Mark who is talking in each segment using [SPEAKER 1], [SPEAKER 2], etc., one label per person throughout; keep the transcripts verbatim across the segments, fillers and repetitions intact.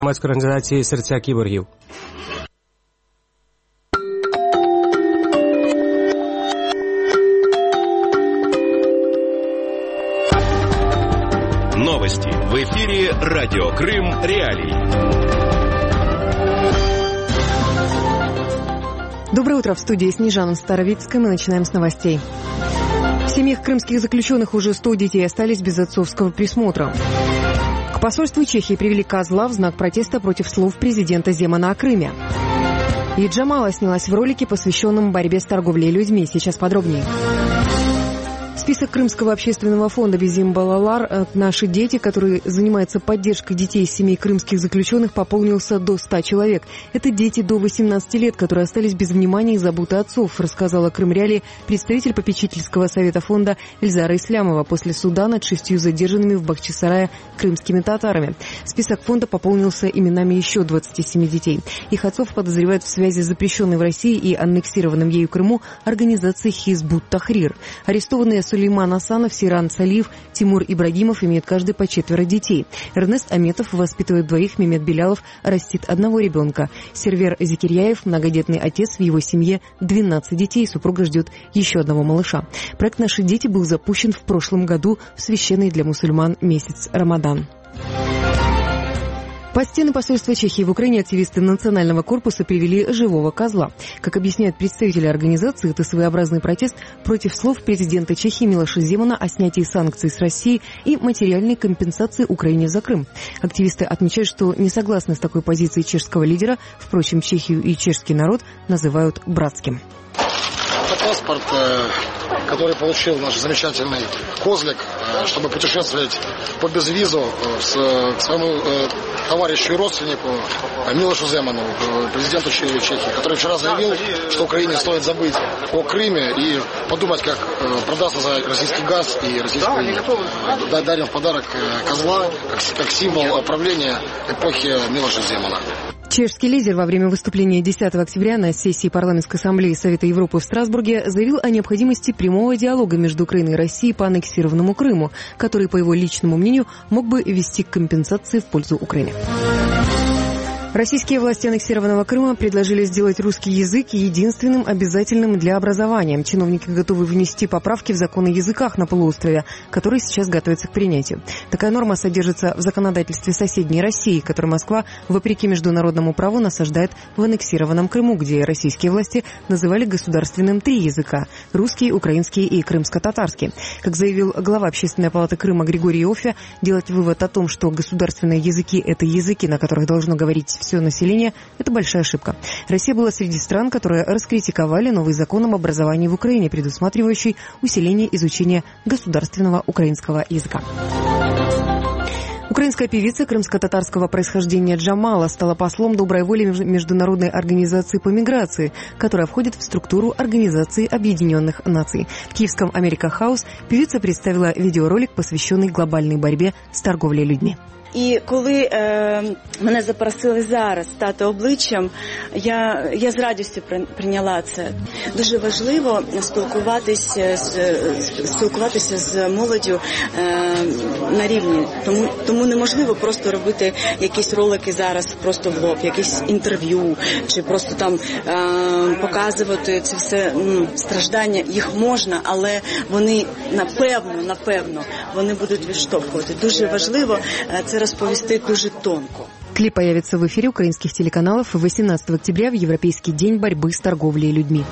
[SPEAKER 1] громадської організації «Серця кіборгів».
[SPEAKER 2] Новости в эфире «Радио Крым. Реалии».
[SPEAKER 3] Доброе утро, в студии Снежана Старовицкая. Мы начинаем с новостей. В семьях крымских заключенных уже сто детей остались без отцовского присмотра. К посольству Чехии привели козла в знак протеста против слов президента Земана о Крыме. И Джамала снялась в ролике, посвященном борьбе с торговлей людьми. Сейчас подробнее. Список Крымского общественного фонда «Безим Балалар» «Наши дети», который занимается поддержкой детей из семей крымских заключенных, пополнился до ста человек. Это дети до восемнадцати лет, которые остались без внимания и заботы отцов, рассказала Крым Реалии представитель попечительского совета фонда Эльзара Ислямова после суда над шестью задержанными в Бахчисарае крымскими татарами. Список фонда пополнился именами еще двадцати семи детей. Их отцов подозревают в связи с запрещенной в России и аннексированным ею Крыму организацией Хизбут Тахрир. Арестованные Сулейман Асанов, Сиран Салиев, Тимур Ибрагимов имеют каждый по четверо детей. Эрнест Аметов воспитывает двоих, Мемет Белялов растит одного ребенка. Сервер Зикирьяев, многодетный отец, в его семье двенадцать детей, супруга ждет еще одного малыша. Проект «Наши дети» был запущен в прошлом году в священный для мусульман месяц Рамадан. Под стены посольства Чехии в Украине активисты национального корпуса привели живого козла. Как объясняют представители организации, это своеобразный протест против слов президента Чехии Милоша Земана о снятии санкций с России и материальной компенсации Украине за Крым. Активисты отмечают, что не согласны с такой позицией чешского лидера. Впрочем, Чехию и чешский народ называют братским.
[SPEAKER 4] Это паспорт, который получил наш замечательный козлик, чтобы путешествовать по безвизу к своему товарищу и родственнику Милошу Земану, президенту Чехии, который вчера заявил, что Украине стоит забыть о Крыме и подумать, как продаться за российский газ и российскую нефть. Дарим в подарок козла как символ правления эпохи Милоша Земана.
[SPEAKER 3] Чешский лидер во время выступления десятого октября на сессии Парламентской ассамблеи Совета Европы в Страсбурге заявил о необходимости прямого диалога между Украиной и Россией по аннексированному Крыму, который, по его личному мнению, мог бы вести к компенсации в пользу Украины. Российские власти аннексированного Крыма предложили сделать русский язык единственным обязательным для образования. Чиновники готовы внести поправки в закон о языках на полуострове, который сейчас готовится к принятию. Такая норма содержится в законодательстве соседней России, которое Москва, вопреки международному праву, насаждает в аннексированном Крыму, где российские власти называли государственным три языка – русский, украинский и крымско-татарский. Как заявил глава Общественной палаты Крыма Григорий Иоффе, делать вывод о том, что государственные языки – это языки, на которых должно говорить все население, это большая ошибка. Россия была среди стран, которые раскритиковали новый закон об образовании в Украине, предусматривающий усиление изучения государственного украинского языка. Украинская певица крымско-татарского происхождения Джамала стала послом доброй воли Международной организации по миграции, которая входит в структуру Организации Объединенных Наций. В киевском Америка Хаус певица представила видеоролик, посвященный глобальной борьбе с торговлей людьми.
[SPEAKER 5] І коли е, мене запросили зараз стати обличчям, я, я з радістю прийняла це. Дуже важливо спілкуватися з, спілкуватися з молоддю е, на рівні. Тому, тому неможливо просто робити якісь ролики зараз просто в лоб, якісь інтерв'ю, чи просто там е, показувати це все ну, страждання. Їх можна, але вони напевно, напевно, вони будуть відштовхувати. Дуже важливо е, це розповісти дуже тонко.
[SPEAKER 3] Клип появится в эфире украинских телеканалов восемнадцатого октября в Европейский день борьбы с торговлей людьми.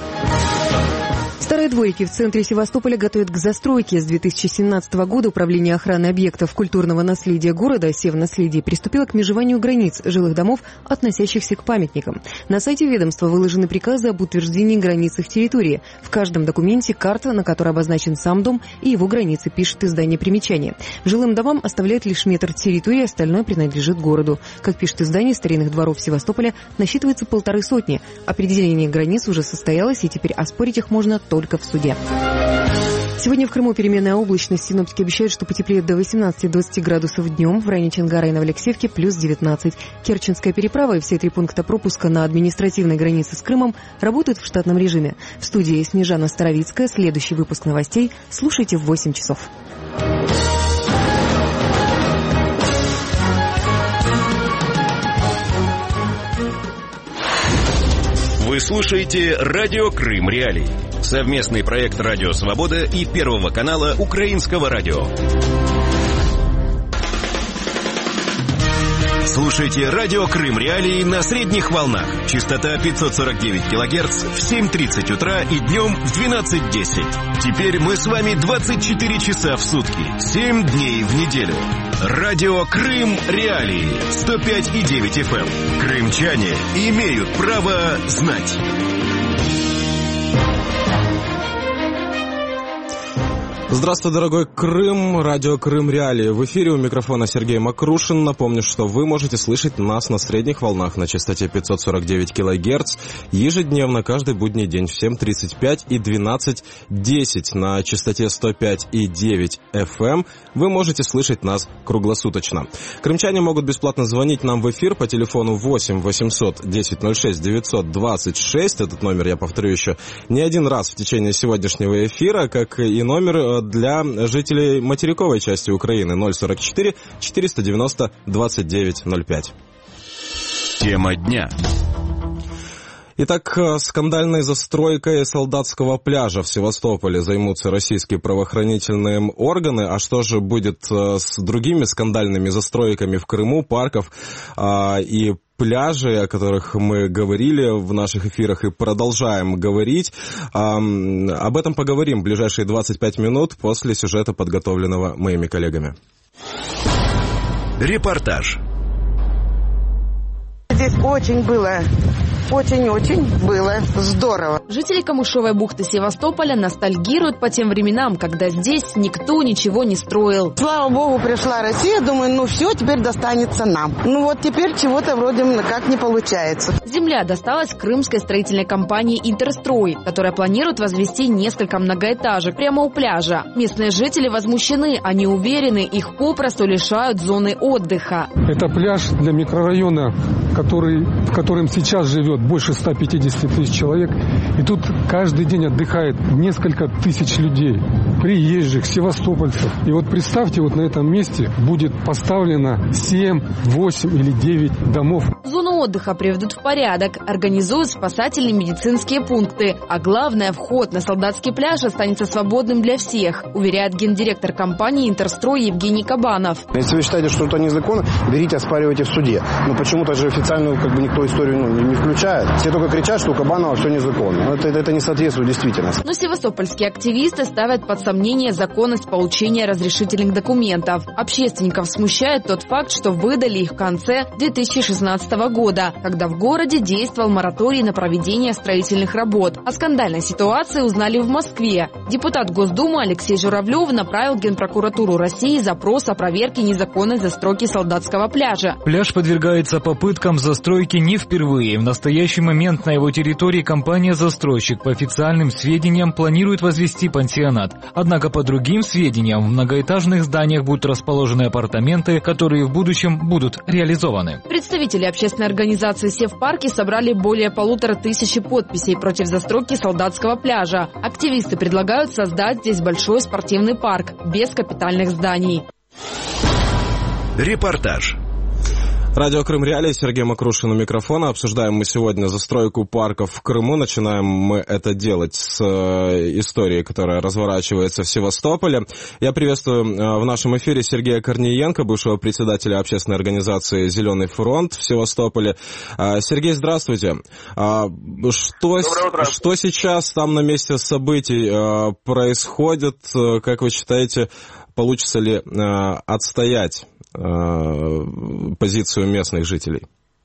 [SPEAKER 3] Старые дворики в центре Севастополя готовят к застройке. С две тысячи семнадцатого года Управление охраны объектов культурного наследия города «Севнаследие» приступило к межеванию границ жилых домов, относящихся к памятникам. На сайте ведомства выложены приказы об утверждении границ их территории. В каждом документе карта, на которой обозначен сам дом и его границы, пишет издание примечания. Жилым домам оставляют лишь метр территории, остальное принадлежит городу. Как пишет издание, старинных дворов Севастополя насчитывается полторы сотни. Определение границ уже состоялось, и теперь оспорить их можно только только в суде. Сегодня в Крыму переменная облачность. Синоптики обещают, что потеплеет до восемнадцати-двадцати градусов днем. В районе Чонгара и Новоалексеевки плюс девятнадцать. Керченская переправа и все три пункта пропуска на административной границе с Крымом работают в штатном режиме. В студии Снежана Старовицкая. Следующий выпуск новостей слушайте в восемь часов.
[SPEAKER 2] Вы слушаете «Радио Крым Реалии». Совместный проект «Радио Свобода» и Первого канала Украинского радио. Слушайте «Радио Крым Реалии» на средних волнах. Частота пятьсот сорок девять килогерц в семь тридцать утра и днем в двенадцать десять. Теперь мы с вами двадцать четыре часа в сутки, семь дней в неделю. «Радио Крым Реалии» сто пять и девять эф эм. Крымчане имеют право знать.
[SPEAKER 1] Здравствуй, дорогой Крым, радио Крым Реалии. В эфире у микрофона Сергей Макрушин. Напомню, что вы можете слышать нас на средних волнах на частоте пятьсот сорок девять килогерц ежедневно, каждый будний день в семь тридцать пять и двенадцать десять. На частоте сто пять и девять эф эм вы можете слышать нас круглосуточно. Крымчане могут бесплатно звонить нам в эфир по телефону восемь восемьсот десять ноль шесть девятьсот двадцать шесть. Этот номер я повторю еще не один раз в течение сегодняшнего эфира, как и номер для жителей материковой части Украины ноль сорок четыре четыреста девяносто двадцать девять ноль пять.
[SPEAKER 2] Тема дня.
[SPEAKER 1] Итак, скандальной застройкой солдатского пляжа в Севастополе займутся российские правоохранительные органы. А что же будет с другими скандальными застройками в Крыму, парков а, и пляжей, о которых мы говорили в наших эфирах и продолжаем говорить? А, об этом поговорим в ближайшие двадцать пять минут после сюжета, подготовленного моими коллегами.
[SPEAKER 2] Репортаж.
[SPEAKER 6] Здесь очень было, очень-очень было здорово.
[SPEAKER 7] Жители Камышовой бухты Севастополя ностальгируют по тем временам, когда здесь никто ничего не строил.
[SPEAKER 6] Слава богу, пришла Россия, думаю, ну все, теперь достанется нам. Ну вот теперь чего-то вроде как не получается.
[SPEAKER 7] Земля досталась крымской строительной компании «Интерстрой», которая планирует возвести несколько многоэтажек прямо у пляжа. Местные жители возмущены, они уверены, их попросту лишают зоны отдыха.
[SPEAKER 8] Это пляж для микрорайона, который, в котором сейчас живет больше ста пятидесяти тысяч человек. И тут каждый день отдыхает несколько тысяч людей, приезжих, севастопольцев. И вот представьте, вот на этом месте будет поставлено семь, восемь или девять домов.
[SPEAKER 7] Зону отдыха приведут в порядок, организуют спасательные медицинские пункты. А главное, вход на солдатский пляж останется свободным для всех, уверяет гендиректор компании «Интерстрой» Евгений Кабанов.
[SPEAKER 9] Если вы считаете, что это незаконно, берите, оспаривайте в суде. Но почему-то же официальную как бы никто историю ну, не включает. Все только кричат, что у Кабанова все незаконно. Это, это, это не соответствует действительности.
[SPEAKER 7] Но севастопольские активисты ставят под сомнение законность получения разрешительных документов. Общественников смущает тот факт, что выдали их в конце две тысячи шестнадцатого года, когда в городе действовал мораторий на проведение строительных работ. О скандальной ситуации узнали в Москве. Депутат Госдумы Алексей Журавлев направил в Генпрокуратуру России запрос о проверке незаконной застройки солдатского пляжа.
[SPEAKER 10] Пляж подвергается попыткам застройки не впервые. В настоящий момент на его территории компания-застройщик по официальным сведениям планирует возвести пансионат. Однако по другим сведениям в многоэтажных зданиях будут расположены апартаменты, которые в будущем будут реализованы.
[SPEAKER 7] Представители общественной организации «Севпарки» собрали более полутора тысячи подписей против застройки солдатского пляжа. Активисты предлагают создать здесь большой спортивный парк без капитальных зданий.
[SPEAKER 2] Репортаж.
[SPEAKER 1] Радио Крым Реалии, Сергей Макрушин у микрофона. Обсуждаем мы сегодня застройку парков в Крыму. Начинаем мы это делать с э, истории, которая разворачивается в Севастополе. Я приветствую э, в нашем эфире Сергея Корниенко, бывшего председателя общественной организации «Зеленый фронт» в Севастополе. Э, Сергей, здравствуйте. Э, что, что сейчас там на месте событий э, происходит? Э, как вы считаете, получится ли э, отстоять позицию местных жителей?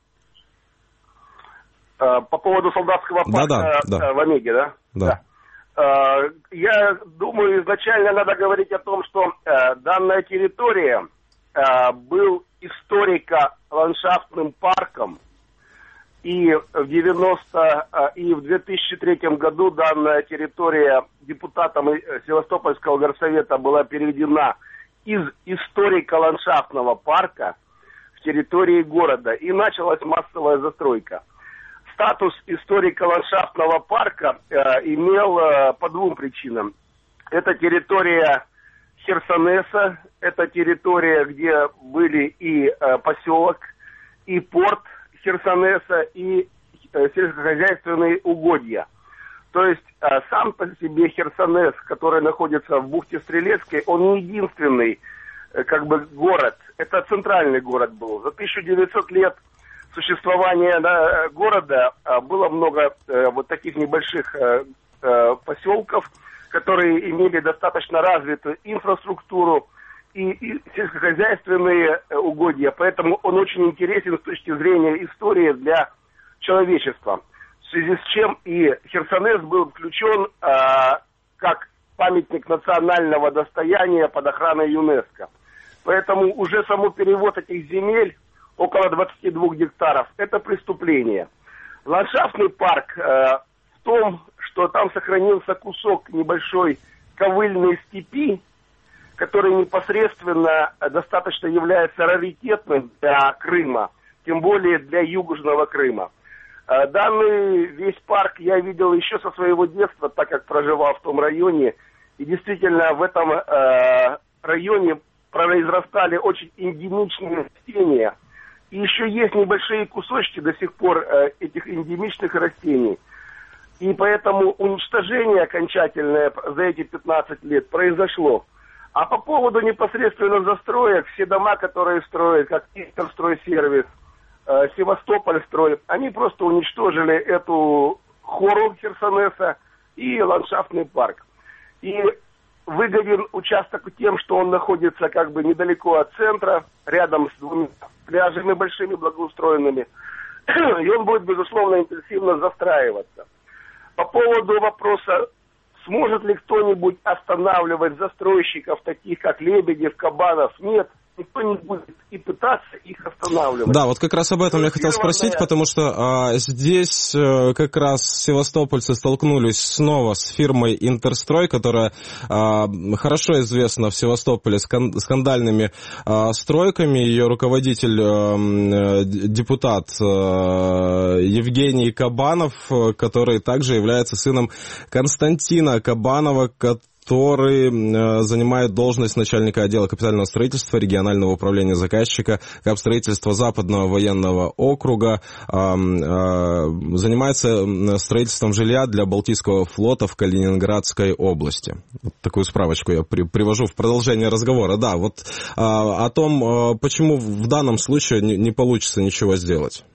[SPEAKER 11] По поводу солдатского парка да, да, да. в Омеге, да?
[SPEAKER 1] Да.
[SPEAKER 11] да. Я думаю, изначально надо говорить о том, что данная территория был историко-ландшафтным парком, и в девяносто и в две тысячи третьем году данная территория депутатом Севастопольского горсовета была переведена из историко-ландшафтного парка в территории города, и началась массовая застройка. Статус историко-ландшафтного парка э, имел э, по двум причинам. Это территория Херсонеса, это территория, где были и э, поселок, и порт Херсонеса, и сельскохозяйственные угодья. То есть сам по себе Херсонес, который находится в бухте Стрелецкой, он не единственный как бы город. Это центральный город был. За тысячу девятьсот лет существования да, города было много вот таких небольших поселков, которые имели достаточно развитую инфраструктуру и, и сельскохозяйственные угодья. Поэтому он очень интересен с точки зрения истории для человечества. В связи с чем и Херсонес был включен а, как памятник национального достояния под охраной ЮНЕСКО. Поэтому уже само перевод этих земель, около двадцати двух гектаров, это преступление. Ландшафтный парк а, в том, что там сохранился кусок небольшой ковыльной степи, который непосредственно достаточно является раритетным для Крыма, тем более для Южного Крыма. Данный весь парк я видел еще со своего детства, так как проживал в том районе. И действительно в этом э, районе произрастали очень эндемичные растения. И еще есть небольшие кусочки до сих пор э, этих эндемичных растений. И поэтому уничтожение окончательное за эти пятнадцать лет произошло. А по поводу непосредственно застроек, все дома, которые строят, как Интерстройсервис, Севастополь строит, они просто уничтожили эту хору Херсонеса и ландшафтный парк. И выгоден участок тем, что он находится как бы недалеко от центра, рядом с двумя пляжами большими, благоустроенными, и он будет, безусловно, интенсивно застраиваться. По поводу вопроса, сможет ли кто-нибудь останавливать застройщиков, таких как Лебедев, Кабанов, нет. Никто не будет и пытаться их останавливать.
[SPEAKER 1] Да, вот как раз об этом я хотел спросить, потому что а, здесь а, как раз севастопольцы столкнулись снова с фирмой Интерстрой, которая а, хорошо известна в Севастополе скан- скандальными а, стройками. Ее руководитель, а, депутат а, Евгений Кабанов, который также является сыном Константина Кабанова, который занимает должность начальника отдела капитального строительства регионального управления заказчика капстроительства Западного военного округа, занимается строительством жилья для Балтийского флота в Калининградской области. Вот такую справочку я при, привожу в продолжение разговора. Да, вот о том, почему в данном случае не, не получится ничего сделать.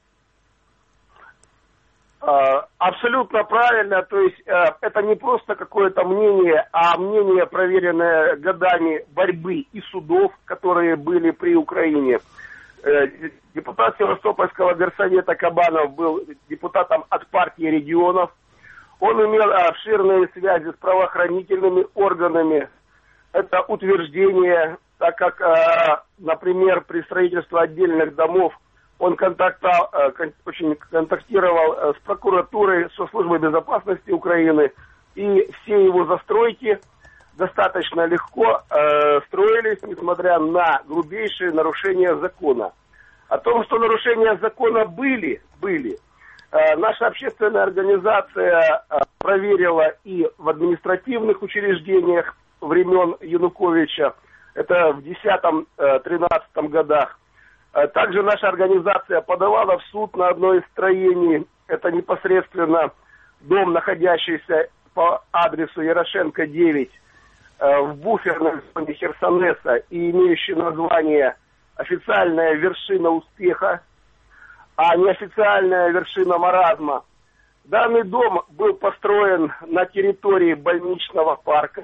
[SPEAKER 11] Абсолютно правильно, то есть это не просто какое-то мнение, а мнение, проверенное годами борьбы и судов, которые были при Украине. Депутат Севастопольского горсовета Кабанов был депутатом от партии регионов. Он имел обширные связи с правоохранительными органами. Это утверждение, так как, например, при строительстве отдельных домов он контактал, очень контактировал с прокуратурой, со службой безопасности Украины, и все его застройки достаточно легко э, строились, несмотря на грубейшие нарушения закона. О том, что нарушения закона были, были. Э, наша общественная организация э, проверила и в административных учреждениях времен Януковича, это в десятом-тринадцатом годах. Также наша организация подавала в суд на одно из строений, это непосредственно дом, находящийся по адресу Ярошенко девять, в буферной зоне Херсонеса и имеющий название «Официальная вершина успеха», а неофициальная вершина маразма. Данный дом был построен на территории больничного парка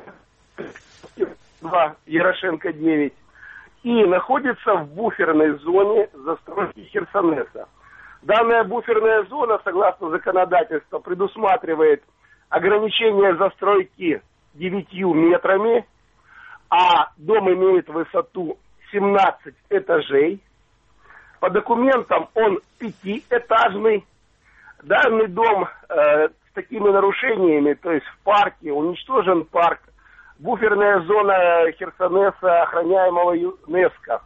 [SPEAKER 11] Ярошенко девять. И находится в буферной зоне застройки Херсонеса. Данная буферная зона, согласно законодательству, предусматривает ограничение застройки девятью метрами, а дом имеет высоту семнадцать этажей. По документам он пятиэтажный. Данный дом э, с такими нарушениями, то есть в парке, уничтожен парк, буферная зона Херсонеса, охраняемого ЮНЕСКО.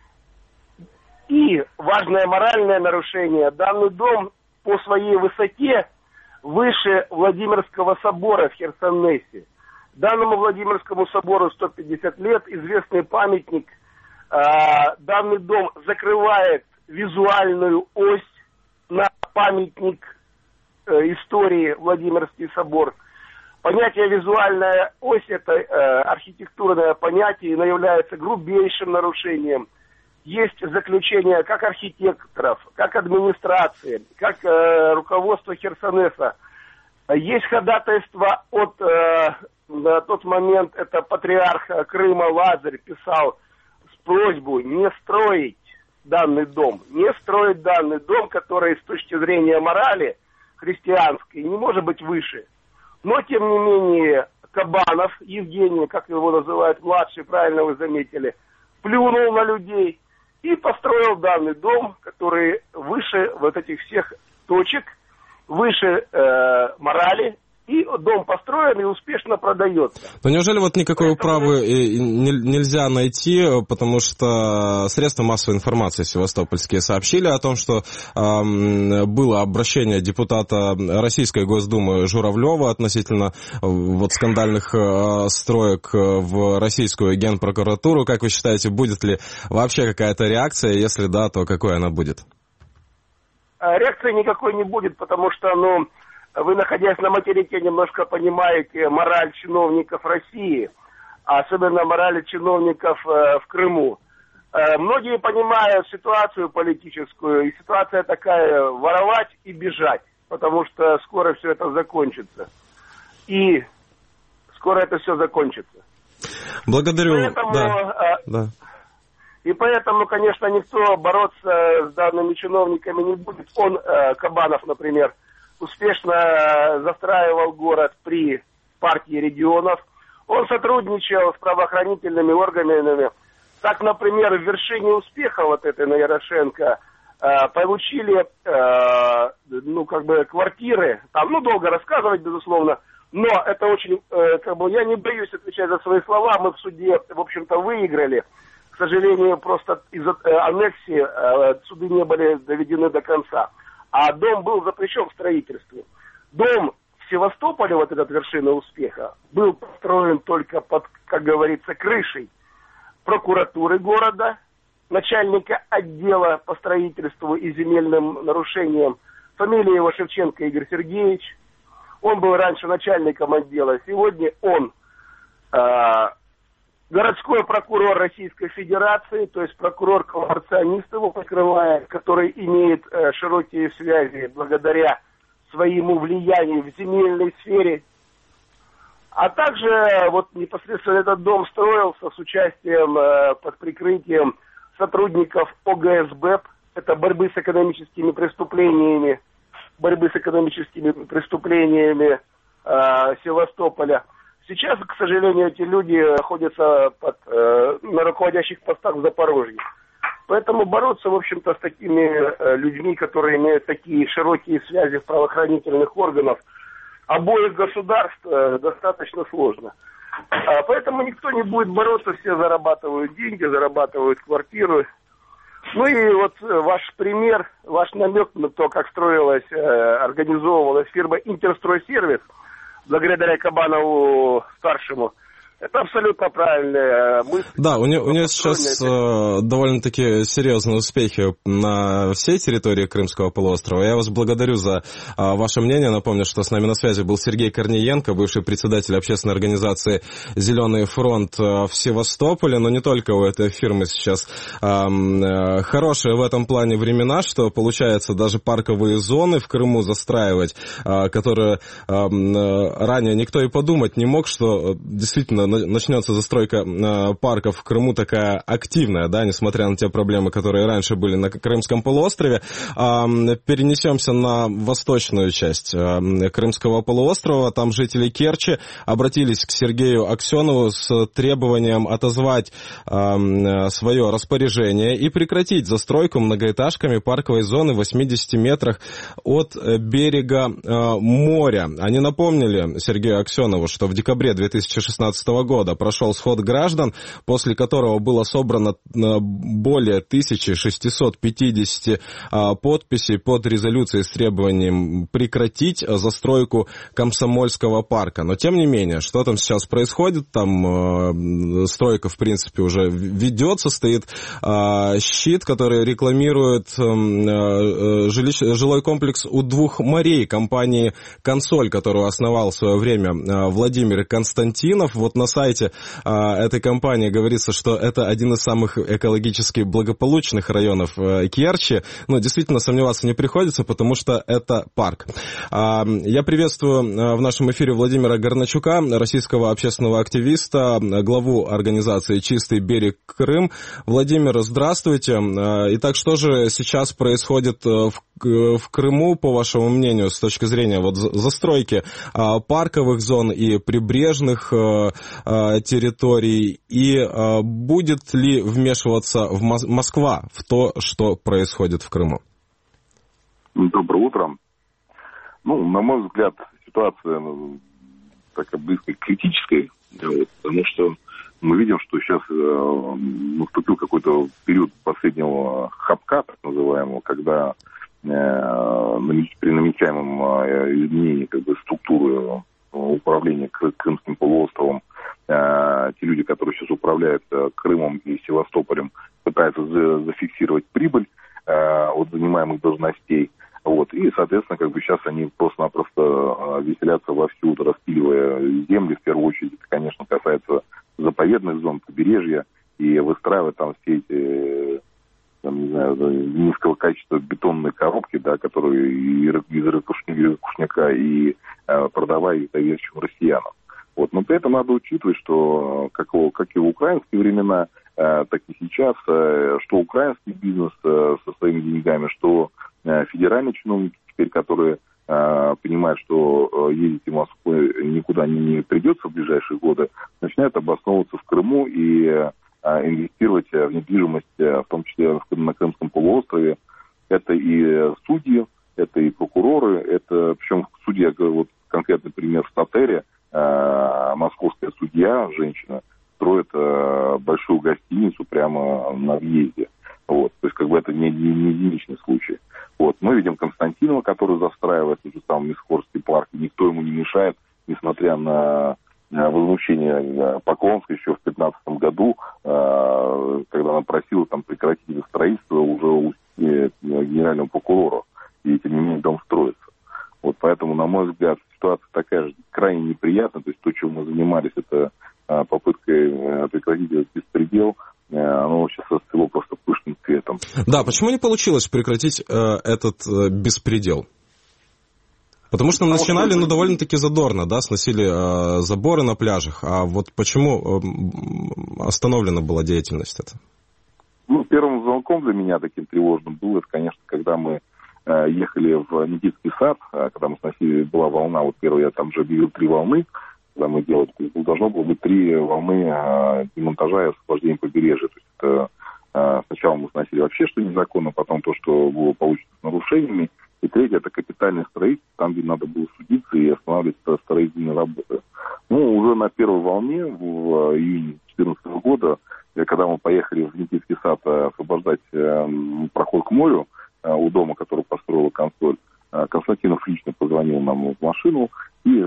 [SPEAKER 11] И важное моральное нарушение. Данный дом по своей высоте выше Владимирского собора в Херсонесе. Данному Владимирскому собору сто пятьдесят лет, известный памятник. Данный дом закрывает визуальную ось на памятник э, истории Владимирский собор. Понятие «визуальная ось» – это э, архитектурное понятие, и является грубейшим нарушением. Есть заключение как архитекторов, как администрации, как э, руководства Херсонеса. Есть ходатайство от, э, на тот момент, это патриарх Крыма Лазарь писал с просьбой не строить данный дом, не строить данный дом, который с точки зрения морали христианской не может быть выше. Но, тем не менее, Кабанов, Евгений, как его называют, младший, правильно вы заметили, плюнул на людей и построил данный дом, который выше вот этих всех точек, выше э, морали, и дом построен и успешно продается.
[SPEAKER 1] Но неужели вот никакой управы нельзя найти, потому что средства массовой информации севастопольские сообщили о том, что э, было обращение депутата Российской Госдумы Журавлева относительно вот скандальных э, строек в российскую генпрокуратуру. Как вы считаете, будет ли вообще какая-то реакция? Если да, то какой она будет?
[SPEAKER 11] Реакции никакой не будет, потому что, ну, вы, находясь на материке, немножко понимаете мораль чиновников России, особенно мораль чиновников э, в Крыму. Э, многие понимают ситуацию политическую, и ситуация такая: воровать и бежать, потому что скоро все это закончится. И скоро это все закончится.
[SPEAKER 1] Благодарю.
[SPEAKER 11] Поэтому,
[SPEAKER 1] да.
[SPEAKER 11] Э,
[SPEAKER 1] да.
[SPEAKER 11] И поэтому, конечно, никто бороться с данными чиновниками не будет. Он, э, Кабанов, например, успешно застраивал город при партии регионов. Он сотрудничал с правоохранительными органами. Так, например, в вершине успеха вот этой на Ярошенко э, получили э, ну, как бы квартиры. Там, ну, долго рассказывать, безусловно, но это очень, э, как бы, я не боюсь отвечать за свои слова. Мы в суде, в общем-то, выиграли. К сожалению, просто из-за э, аннексии э, суды не были доведены до конца. А дом был запрещен в строительстве. Дом в Севастополе, вот этот вершина успеха, был построен только под, как говорится, крышей прокуратуры города, начальника отдела по строительству и земельным нарушениям. Фамилия его Шевченко Игорь Сергеевич. Он был раньше начальником отдела. Сегодня он э, городской прокурор Российской Федерации, то есть прокурор-коллаборационист его покрывает, который имеет э, широкие связи благодаря своему влиянию в земельной сфере. А также вот непосредственно этот дом строился с участием, э, под прикрытием сотрудников О Г С Б, это борьбы с экономическими преступлениями, борьбы с экономическими преступлениями э, Севастополя. Сейчас, к сожалению, эти люди находятся под, э, на руководящих постах в Запорожье. Поэтому бороться, в общем-то, с такими э, людьми, которые имеют такие широкие связи в правоохранительных органах обоих государств, э, достаточно сложно. А, поэтому никто не будет бороться, все зарабатывают деньги, зарабатывают квартиру. Ну и вот ваш пример, ваш намек на то, как строилась, э, организовывалась фирма «Интерстройсервис», благодаря Кабанову старшему. Это абсолютно правильная мысль.
[SPEAKER 1] Да, у нее, у нее сейчас э, довольно-таки серьезные успехи на всей территории Крымского полуострова. Я вас благодарю за э, ваше мнение. Напомню, что с нами на связи был Сергей Корниенко, бывший председатель общественной организации «Зеленый фронт» в Севастополе. Но не только у этой фирмы сейчас э, э, хорошие в этом плане времена, что получается даже парковые зоны в Крыму застраивать, э, которые э, ранее никто и подумать не мог, что действительно начнется застройка э, парков в Крыму такая активная, да, несмотря на те проблемы, которые раньше были на Крымском полуострове. Э, перенесемся на восточную часть э, Крымского полуострова. Там жители Керчи обратились к Сергею Аксенову с требованием отозвать э, свое распоряжение и прекратить застройку многоэтажками парковой зоны в восьмидесяти метрах от берега э, моря. Они напомнили Сергею Аксенову, что в декабре две тысячи шестнадцатого шестнадцатого года прошел сход граждан, после которого было собрано более тысяча шестьсот пятьдесят подписей под резолюцией с требованием прекратить застройку Комсомольского парка. Но тем не менее, что там сейчас происходит? Там стройка, в принципе, уже ведется, стоит щит, который рекламирует жилищ, жилой комплекс у двух морей компании «Консоль», которую основал в свое время Владимир Константинов. Вот на сайте этой компании говорится, что это один из самых экологически благополучных районов Керчи. Но действительно сомневаться не приходится, потому что это парк. Я приветствую в нашем эфире Владимира Горначука, российского общественного активиста, главу организации «Чистый берег Крым». Владимир, здравствуйте. Итак, что же сейчас происходит в, в Крыму, по вашему мнению, с точки зрения вот застройки парковых зон и прибрежных территорий? И будет ли вмешиваться в Москва в то, что происходит в Крыму?
[SPEAKER 12] Доброе утро. Ну, на мой взгляд, ситуация такая близко к критической, потому что мы видим, что сейчас э, наступил какой-то период последнего хапка, так называемого, когда э, при намечаемом э, изменении как бы, структуры управления Крымским полуостровом э, те люди, которые сейчас управляют э, Крымом и Севастополем, пытаются за, зафиксировать прибыль э, от занимаемых должностей. Вот. И, соответственно, как бы сейчас они просто-напросто веселятся вовсю, распиливая земли. В первую очередь, это, конечно, касается заповедных зон, побережья, и выстраивая там все эти, там, не знаю, низкого качества бетонные коробки, да, которые из ракушняка, и э, продавая их доверчивым россиянам. Вот. Но при этом надо учитывать, что как, как и в украинские времена, э, так и сейчас, э, что украинский бизнес э, со своими деньгами, что федеральные чиновники теперь, которые э, понимают, что э, ездить в Москву никуда не, не придется в ближайшие годы, начинают обосновываться в Крыму и э, инвестировать в недвижимость, в том числе на Крымском полуострове. Это и судьи, это и прокуроры, это, причем судья, вот конкретный пример в Татере, э, московская судья, женщина, строит э, большую гостиницу прямо на въезде. Вот, то есть, как бы это не, не, не единичный случай. Вот, мы видим Константинова, который застраивает тот же самый Мисхорский парк, и никто ему не мешает, несмотря на возмущение Поклонской еще в две тысячи пятнадцатом году, когда она просила там прекратить это строительство уже у генерального прокурора, и тем не менее дом строится. Вот, поэтому, на мой взгляд, ситуация такая же крайне неприятная, то есть то, чем мы занимались, это попыткой прекратить этот беспредел, оно сейчас расцвело просто пышным цветом.
[SPEAKER 1] Да, почему не получилось прекратить э, этот э, беспредел? Потому что Потому начинали, что... ну, довольно-таки задорно, да, сносили э, заборы на пляжах, а вот почему э, остановлена была деятельность эта?
[SPEAKER 12] Ну, первым звонком для меня таким тревожным было, это, конечно, когда мы э, ехали в Никитский сад, э, когда мы сносили, была волна, вот первая, я там же объявил три волны, когда мы делали, должно было быть три волны а, демонтажа и освобождения побережья. То есть это а, сначала мы сносили вообще, что незаконно, потом то, что было получено с нарушениями. И третье, это капитальное строительство, там, где надо было судиться и останавливать строительные работы. Ну, уже на первой волне, в июне две тысячи четырнадцатого года, когда мы поехали в Никитский сад освобождать а, проход к морю а, у дома, который построила «Консоль», Константинов лично позвонил нам в машину и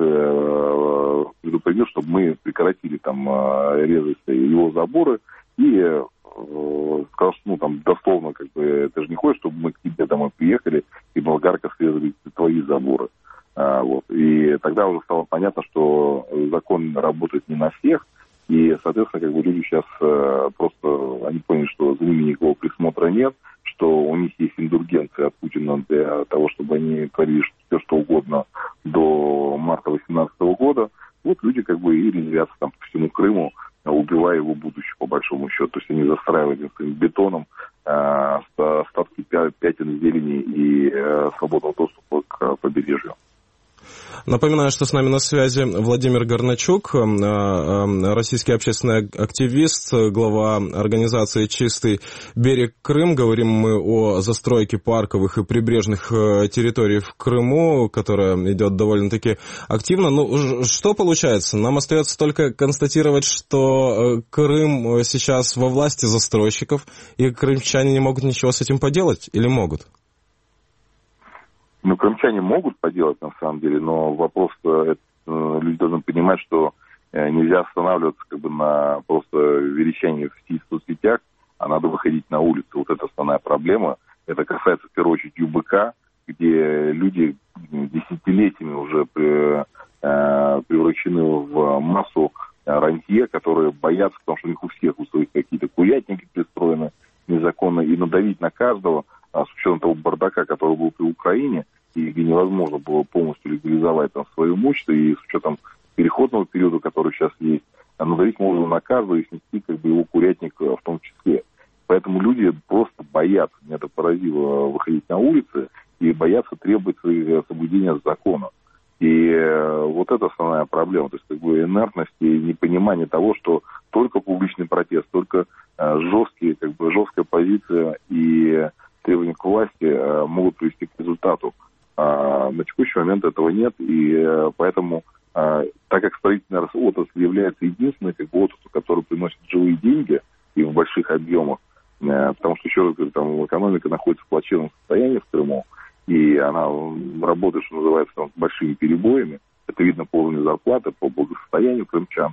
[SPEAKER 12] э, предупредил, чтобы мы прекратили там э, резать его заборы, и э, сказал, что ну, там, дословно, как бы, ты же не хочешь, чтобы мы к тебе домой приехали и болгарка срезали твои заборы. А, вот. И тогда уже стало понятно, что закон работает не на всех, и, соответственно, как бы люди сейчас э, просто, они поняли, что за ними никакого присмотра нет, что у них есть индульгенция от Путина для того, чтобы они творили все, что угодно до марта две тысячи восемнадцатого года. Вот люди как бы и резвятся там по всему Крыму, убивая его будущее, по большому счету. То есть они застраивают бетоном э, остатки пятен зелени и э, свободного доступа к побережью.
[SPEAKER 1] Напоминаю, что с нами на связи Владимир Горначук, российский общественный активист, глава организации «Чистый берег Крым». Говорим мы о застройке парковых и прибрежных территорий в Крыму, которая идет довольно-таки активно. Ну, что получается? Нам остается только констатировать, что Крым сейчас во власти застройщиков, и крымчане не могут ничего с этим поделать или могут?
[SPEAKER 12] Ну, крымчане могут поделать, на самом деле, но вопрос, это, люди должны понимать, что нельзя останавливаться как бы на просто верещании в соцсетях, а надо выходить на улицу. Вот это основная проблема. Это касается, в первую очередь, ЮБК, где люди десятилетиями уже превращены в массу рантье, которые боятся, потому что у них у всех у своих какие-то курятники пристроены незаконно, и надавить на каждого, а с учетом того бардака, который был при Украине, и где невозможно было полностью легализовать там свое имущество, и с учетом переходного периода, который сейчас есть, надавить можно на каждого и снести как бы его курятник в том числе. Поэтому люди просто боятся, меня это поразило, выходить на улицы и боятся требовать соблюдения закона. И вот это основная проблема, то есть как бы инертность и непонимание того, что только публичный протест, только жесткие, как бы жесткая позиция и требования к власти могут привести к результату. А на текущий момент этого нет, и поэтому, так как строительная отрасль является единственной как бы отраслью, которая приносит живые деньги и в больших объемах, потому что, еще раз говорю, там экономика находится в плачевном состоянии в Крыму, и она работает, что называется, там, с большими перебоями, это видно по уровню зарплаты, по благосостоянию крымчан,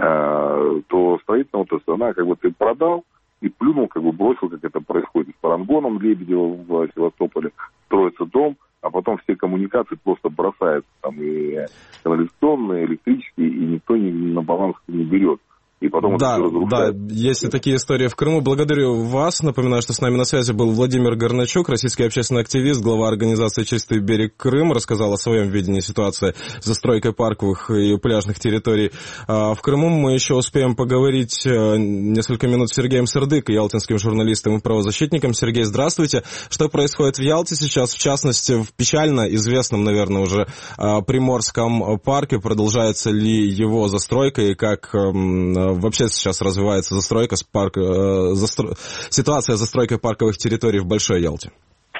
[SPEAKER 12] то строительная отрасль, она как бы ты продал и плюнул, как бы бросил, как это происходит с Парангоном Лебедева в Севастополе, строится дом, а потом все коммуникации просто бросаются, там и канализационные, электрические, и никто ни, на баланс не берет. И потом
[SPEAKER 1] да,
[SPEAKER 12] это все
[SPEAKER 1] да, есть и такие истории в Крыму. Благодарю вас. Напоминаю, что с нами на связи был Владимир Горначук, российский общественный активист, глава организации «Чистый берег Крым». Рассказал о своем видении ситуации с застройкой парковых и пляжных территорий в Крыму. Мы еще успеем поговорить несколько минут с Сергеем Сырдык, ялтинским журналистом и правозащитником. Сергей, здравствуйте. Что происходит в Ялте сейчас? В частности, в печально известном, наверное, уже Приморском парке. Продолжается ли его застройка и как вообще сейчас развивается застройка, с парк, э, застро... ситуация с застройкой парковых территорий в Большой Ялте?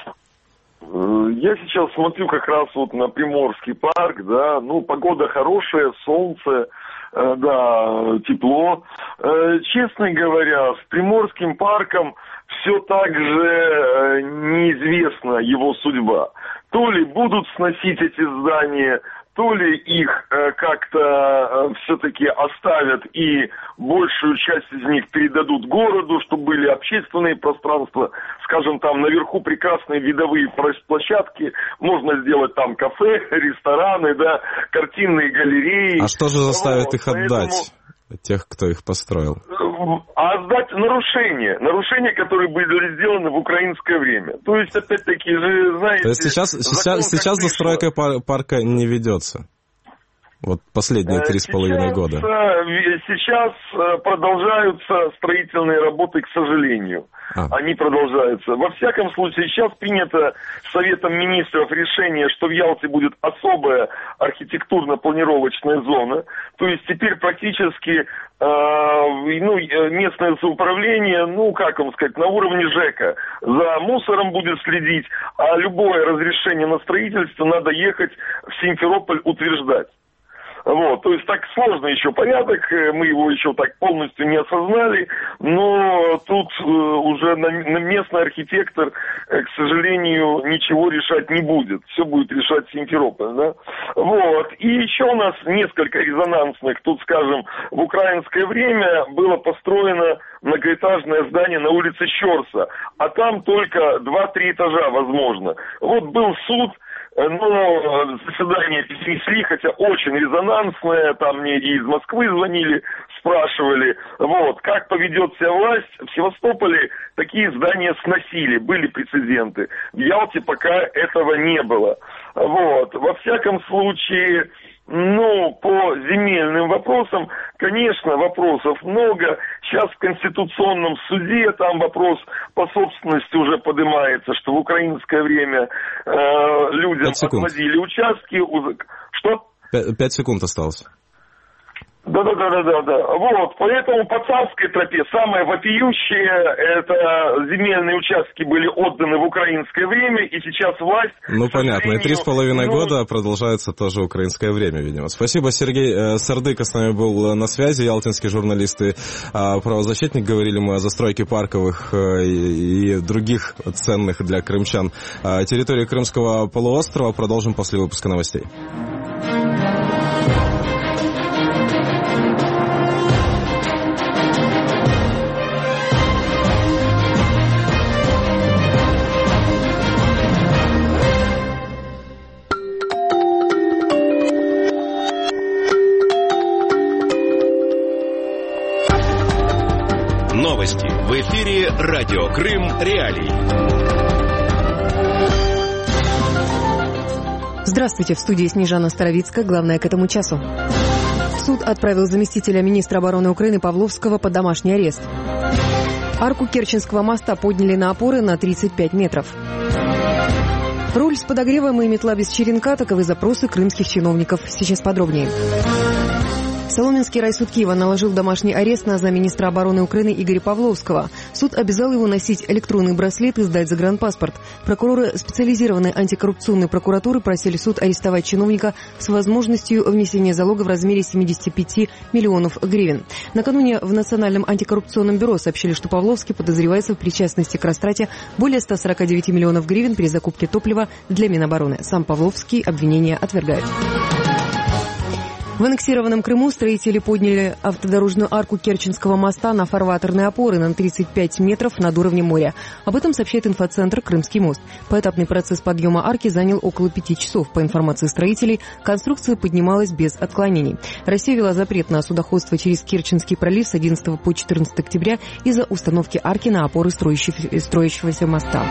[SPEAKER 13] Я сейчас смотрю как раз вот на Приморский парк, да, ну, погода хорошая, солнце, э, да, тепло. Э, честно говоря, с Приморским парком все так же э, неизвестна его судьба. То ли будут сносить эти здания, то ли их э, как-то э, все-таки оставят и большую часть из них передадут городу, чтобы были общественные пространства, скажем, там наверху прекрасные видовые площадки, можно сделать там кафе, рестораны, да, картинные галереи.
[SPEAKER 1] А что же заставит вот, их отдать?
[SPEAKER 13] Поэтому...
[SPEAKER 1] Тех, кто их построил?
[SPEAKER 13] А сдать нарушения, нарушения, которые были сделаны в украинское время. То есть, опять-таки же, знаете...
[SPEAKER 1] То есть сейчас, сейчас, сейчас застройка парка не ведется? Вот последние три с половиной года.
[SPEAKER 13] Сейчас продолжаются строительные работы, к сожалению. А. Они продолжаются. Во всяком случае, сейчас принято Советом Министров решение, что в Ялте будет особая архитектурно-планировочная зона. То есть теперь практически э, ну, местное самоуправление, ну, как вам сказать, на уровне ЖЭКа за мусором будет следить, а любое разрешение на строительство надо ехать в Симферополь утверждать. Вот, то есть так сложно еще порядок, мы его еще так полностью не осознали, но тут э, уже на, на местный архитектор, э, к сожалению, ничего решать не будет, все будет решать Симферополь, да. Вот, и еще у нас несколько резонансных, тут, скажем, в украинское время было построено многоэтажное здание на улице Щорса, а там только два-три этажа возможно. Вот был суд, но заседание перенесли, хотя очень резонансное, там мне и из Москвы звонили, спрашивали, вот, как поведет себя власть. В Севастополе такие здания сносили, были прецеденты. В Ялте пока этого не было. Вот, во всяком случае, Ну, по земельным вопросам, конечно, вопросов много. Сейчас в Конституционном суде там вопрос по собственности уже поднимается, что в украинское время э, людям отводили участки. Что?
[SPEAKER 1] Пять секунд осталось.
[SPEAKER 13] Да-да-да-да-да. Вот, поэтому по царской тропе самое вопиющее, это земельные участки были отданы в украинское время, и сейчас власть...
[SPEAKER 1] Ну, понятно, и три с половиной ну... года продолжается тоже украинское время, видимо. Спасибо, Сергей Сардыка с нами был на связи, ялтинский журналист и правозащитник. Говорили мы о застройке парковых и других ценных для крымчан территорий Крымского полуострова. Продолжим после выпуска новостей.
[SPEAKER 2] Новости. В эфире Радио Крым Реалии.
[SPEAKER 3] Здравствуйте, в студии Снежана Старовицкая. Главное к этому часу. Суд отправил заместителя министра обороны Украины Павловского под домашний арест. Арку Керченского моста подняли на опоры на тридцать пять метров. Руль с подогревом и метла без черенка – таковы запросы крымских чиновников. Сейчас подробнее. Соломенский райсуд Киева наложил домашний арест на замминистра обороны Украины Игоря Павловского. Суд обязал его носить электронный браслет и сдать загранпаспорт. Прокуроры специализированной антикоррупционной прокуратуры просили суд арестовать чиновника с возможностью внесения залога в размере семьдесят пять миллионов гривен. Накануне в Национальном антикоррупционном бюро сообщили, что Павловский подозревается в причастности к растрате более ста сорока девяти миллионов гривен при закупке топлива для Минобороны. Сам Павловский обвинения отвергает. В аннексированном Крыму строители подняли автодорожную арку Керченского моста на фарватерные опоры на тридцать пять метров над уровнем моря. Об этом сообщает инфоцентр «Крымский мост». Поэтапный процесс подъема арки занял около пяти часов. По информации строителей, конструкция поднималась без отклонений. Россия ввела запрет на судоходство через Керченский пролив с одиннадцатого по четырнадцатое октября из-за установки арки на опоры строящегося моста.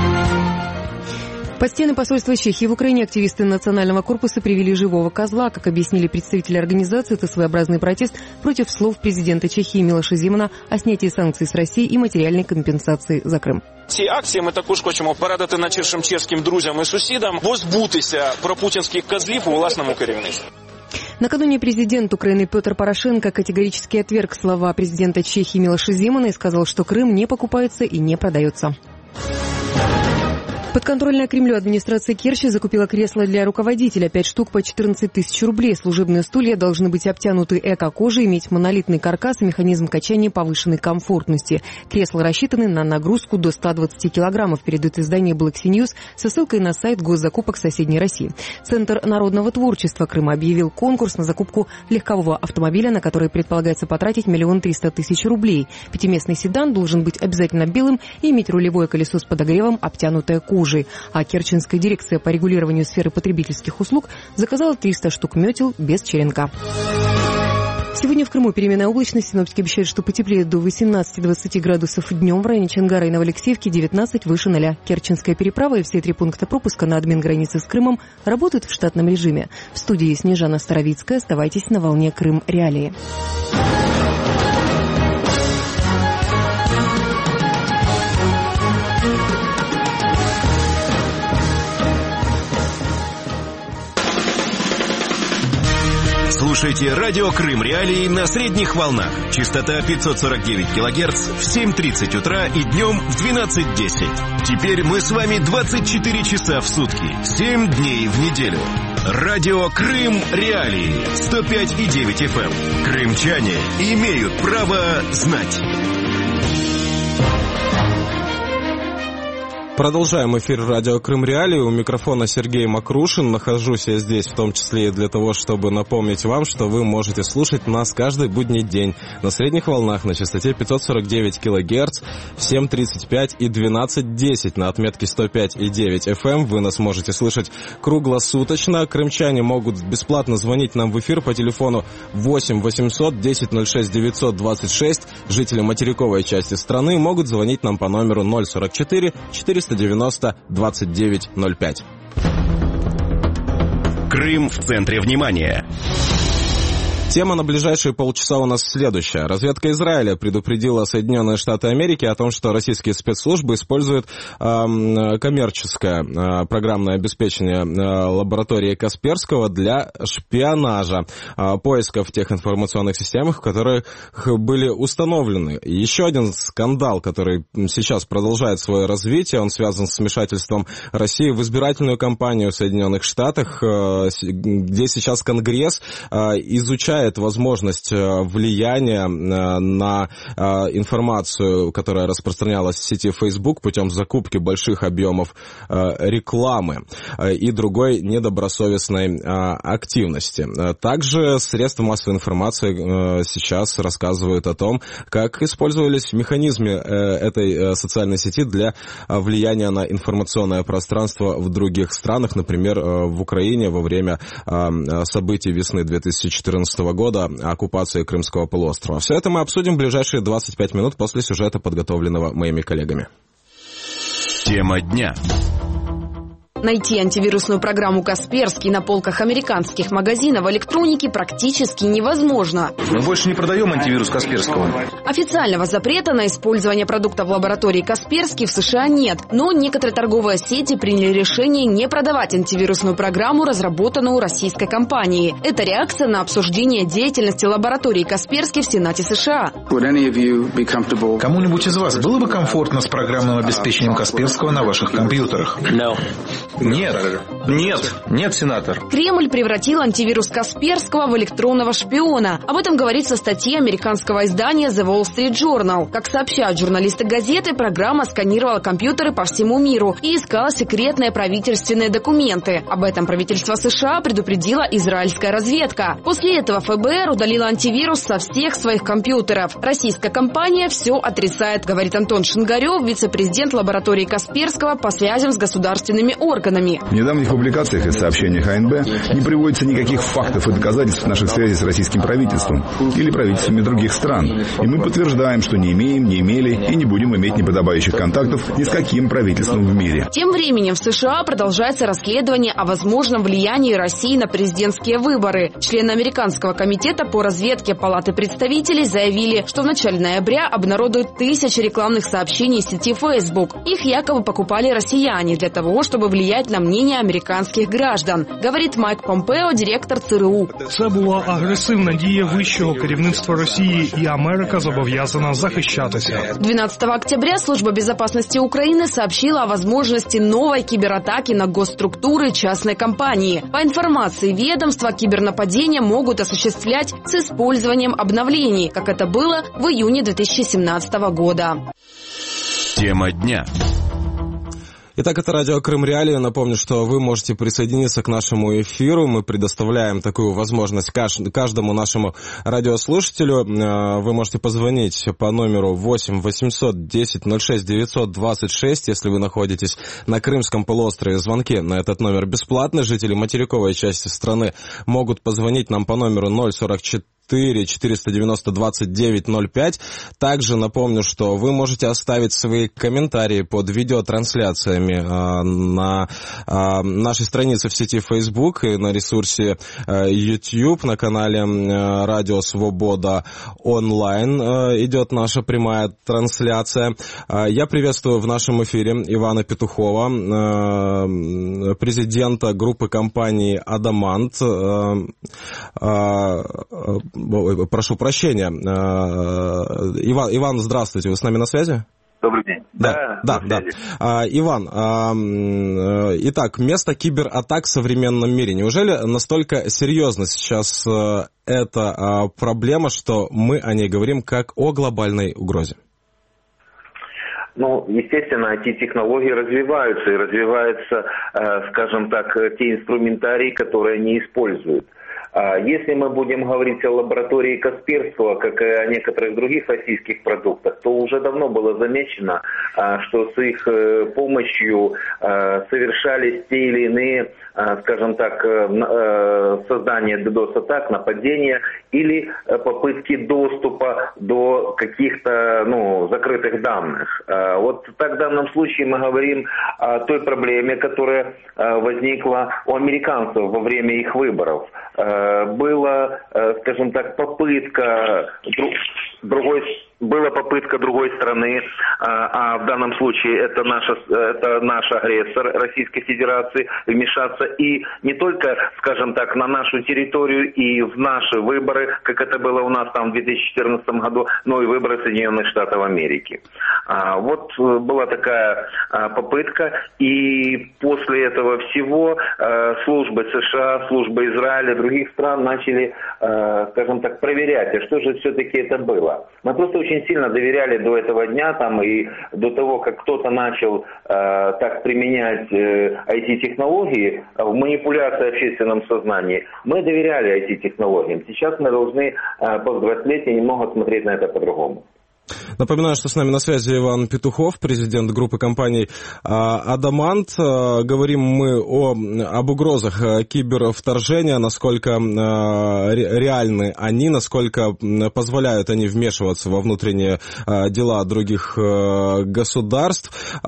[SPEAKER 3] Под стены посольства Чехии в Украине активисты национального корпуса привели живого козла. Как объяснили представители организации, это своеобразный протест против слов президента Чехии Милоша Земана о снятии санкций с России и материальной компенсации за Крим.
[SPEAKER 14] Ці акції ми також хочемо передати нашим чеським друзям і сусідам, позбутися пропутінських козлів у власному керівництві.
[SPEAKER 3] Накануне президент Украины Петр Порошенко категорически отверг слова президента Чехии Милоша Земана и сказал, что Крым не покупается и не продается. Подконтрольная Кремлю администрация Керчи закупила кресла для руководителя. Пять штук по четырнадцать тысяч рублей. Служебные стулья должны быть обтянуты эко-кожей, иметь монолитный каркас и механизм качания повышенной комфортности. Кресла рассчитаны на нагрузку до ста двадцати килограммов, передает издание Black Sea News со ссылкой на сайт госзакупок соседней России. Центр народного творчества Крыма объявил конкурс на закупку легкового автомобиля, на который предполагается потратить миллион триста тысяч рублей. Пятиместный седан должен быть обязательно белым и иметь рулевое колесо с подогревом, обтянутое кожей. А Керченская дирекция по регулированию сферы потребительских услуг заказала триста штук метел без черенка. Сегодня в Крыму переменная облачность. Синоптики обещают, что потеплеет до восемнадцати-двадцати градусов днем. В районе Чонгара и Новоалексеевки девятнадцать выше ноля. Керченская переправа и все три пункта пропуска на админ-границе с Крымом работают в штатном режиме. В студии Снежана Старовицкая. Оставайтесь на волне Крым Реалии.
[SPEAKER 2] Слушайте Радио Крым Реалии на средних волнах. Частота пятьсот сорок девять килогерц в семь тридцать утра и днем в двенадцать десять. Теперь мы с вами двадцать четыре часа в сутки, семь дней в неделю. Радио Крым Реалии сто пять и девять эф эм. Крымчане имеют право знать.
[SPEAKER 1] Продолжаем эфир Радио Крым Реалии. У микрофона Сергей Макрушин. Нахожусь я здесь в том числе и для того, чтобы напомнить вам, что вы можете слушать нас каждый будний день на средних волнах на частоте пятьсот сорок девять килогерц в семь тридцать пять и двенадцать десять на отметке сто пять и девять эф эм. Вы нас можете слышать круглосуточно. Крымчане могут бесплатно звонить нам в эфир по телефону восемь восемьсот десять ноль шесть девятьсот двадцать шесть. Жители материковой части страны могут звонить нам по номеру ноль сорок четыре четыреста девяносто двадцать девять ноль пять.
[SPEAKER 2] Крым в центре внимания.
[SPEAKER 1] Тема на ближайшие полчаса у нас следующая. Разведка Израиля предупредила Соединенные Штаты Америки о том, что российские спецслужбы используют э, коммерческое э, программное обеспечение э, лаборатории Касперского для шпионажа, э, поиска в тех информационных системах, которые были установлены. Еще один скандал, который сейчас продолжает свое развитие, он связан с вмешательством России в избирательную кампанию в Соединенных Штатах, э, где сейчас Конгресс э, изучает возможность влияния на информацию, которая распространялась в сети Facebook путем закупки больших объемов рекламы и другой недобросовестной активности. Также средства массовой информации сейчас рассказывают о том, как использовались механизмы этой социальной сети для влияния на информационное пространство в других странах, например, в Украине во время событий весны две тысячи четырнадцатого года, оккупации Крымского полуострова. Все это мы обсудим в ближайшие двадцать пять минут после сюжета, подготовленного моими коллегами.
[SPEAKER 2] Тема дня.
[SPEAKER 7] Найти антивирусную программу «Касперский» на полках американских магазинов электроники практически невозможно.
[SPEAKER 15] Мы больше не продаем антивирус Касперского.
[SPEAKER 7] Официального запрета на использование продуктов лаборатории «Касперский» в США нет, но некоторые торговые сети приняли решение не продавать антивирусную программу, разработанную российской компанией. Это реакция на обсуждение деятельности лаборатории «Касперский» в Сенате США.
[SPEAKER 15] Кому-нибудь из вас было бы комфортно с программным обеспечением Касперского на ваших компьютерах?
[SPEAKER 14] No.
[SPEAKER 15] Нет, нет, нет, сенатор.
[SPEAKER 7] Кремль превратил антивирус Касперского в электронного шпиона. Об этом говорится в статье американского издания The Wall Street Journal. Как сообщают журналисты газеты, программа сканировала компьютеры по всему миру и искала секретные правительственные документы. Об этом правительство США предупредила израильская разведка. После этого эф бэ эр удалила антивирус со всех своих компьютеров. Российская компания все отрицает, говорит Антон Шингарев, вице-президент лаборатории Касперского по связям с государственными органами.
[SPEAKER 16] В недавних публикациях и сообщениях а эн бэ не приводится никаких фактов и доказательств наших связей с российским правительством или правительствами других стран. И мы подтверждаем, что не имеем, не имели и не будем иметь неподобающих контактов ни с каким правительством в мире.
[SPEAKER 7] Тем временем в США продолжается расследование о возможном влиянии России на президентские выборы. Члены Американского комитета по разведке Палаты представителей заявили, что в начале ноября обнародуют тысячи рекламных сообщений в сети Facebook. Их якобы покупали россияне для того, чтобы влиять на мнение американских граждан, говорить Майк Помпео, директор це ер у.
[SPEAKER 17] Це була агресивна дія вищого керівництва Росії, і Америка зобов'язана захищатися.
[SPEAKER 7] двенадцатого октября Служба безопасности Украины сообщила о возможности новой кибератаки на госструктуры частной компании. По информации ведомства, кибернападения могут осуществлять с использованием обновлений, как это было в июне две тысячи семнадцатого года.
[SPEAKER 2] Тема дня.
[SPEAKER 1] Итак, это радио Крым Реалии. Напомню, что вы можете присоединиться к нашему эфиру. Мы предоставляем такую возможность каждому нашему радиослушателю. Вы можете позвонить по номеру восемь восемьсот десять ноль шесть девятьсот двадцать шесть, если вы находитесь на Крымском полуострове. Звонки на этот номер бесплатны. Жители материковой части страны могут позвонить нам по номеру ноль сорок четыре четыреста девяносто двадцать девять ноль пять. Также напомню, что вы можете оставить свои комментарии под видеотрансляциями э, на э, нашей странице в сети Facebook и на ресурсе э, YouTube, на канале э, Радио Свобода онлайн э, идет наша прямая трансляция. Э, я приветствую в нашем эфире Ивана Петухова, э, президента группы компании «Адамант». Э, э, Прошу прощения. Иван, Иван, здравствуйте, вы с нами на связи?
[SPEAKER 18] Добрый день.
[SPEAKER 1] Да, да, да. да. Иван, итак, место кибератак в современном мире. Неужели настолько серьезно сейчас эта проблема, что мы о ней говорим как о глобальной угрозе?
[SPEAKER 18] Ну, естественно, эти технологии развиваются, и развиваются, скажем так, те инструментарии, которые они используют. Если мы будем говорить о лаборатории Касперского, как и о некоторых других российских продуктах, то уже давно было замечено, что с их помощью совершались те или иные, скажем так, создание ддос-атак, нападения или попытки доступа до каких-то, ну, закрытых данных. Вот так в данном случае мы говорим о той проблеме, которая возникла у американцев во время их выборов. Была, скажем так, попытка другой была попытка другой страны, а, а в данном случае это, наша, это наш агрессор Российской Федерации, вмешаться и не только, скажем так, на нашу территорию и в наши выборы, как это было у нас там в две тысячи четырнадцатом году, но и выборы Соединенных Штатов Америки. А, вот была такая а, попытка, и после этого всего а, службы США, службы Израиля, других стран начали, а, скажем так, проверять, а что же все-таки это было. Мы просто очень сильно доверяли до этого дня, там, и до того, как кто-то начал э, так применять э, ай ти-технологии в манипуляции в общественном сознании. Мы доверяли ай ти-технологиям. Сейчас мы должны э, повзрослеть и немного смотреть на это по-другому.
[SPEAKER 1] Напоминаю, что с нами на связи Иван Петухов, президент группы компаний «Адамант». Говорим мы о, об угрозах кибервторжения, насколько реальны они, насколько позволяют они вмешиваться во внутренние дела других государств.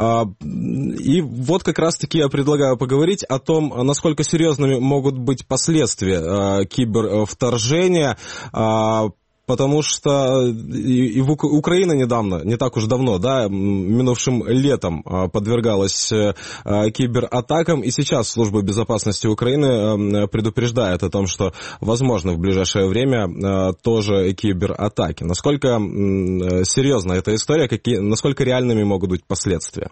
[SPEAKER 1] И вот как раз-таки я предлагаю поговорить о том, насколько серьезными могут быть последствия кибервторжения. Потому что и, и в Украина недавно, не так уж давно, да, минувшим летом подвергалась кибератакам, и сейчас Служба безопасности Украины предупреждает о том, что возможно в ближайшее время тоже кибератаки. Насколько серьезна эта история, какие, насколько реальными могут быть последствия?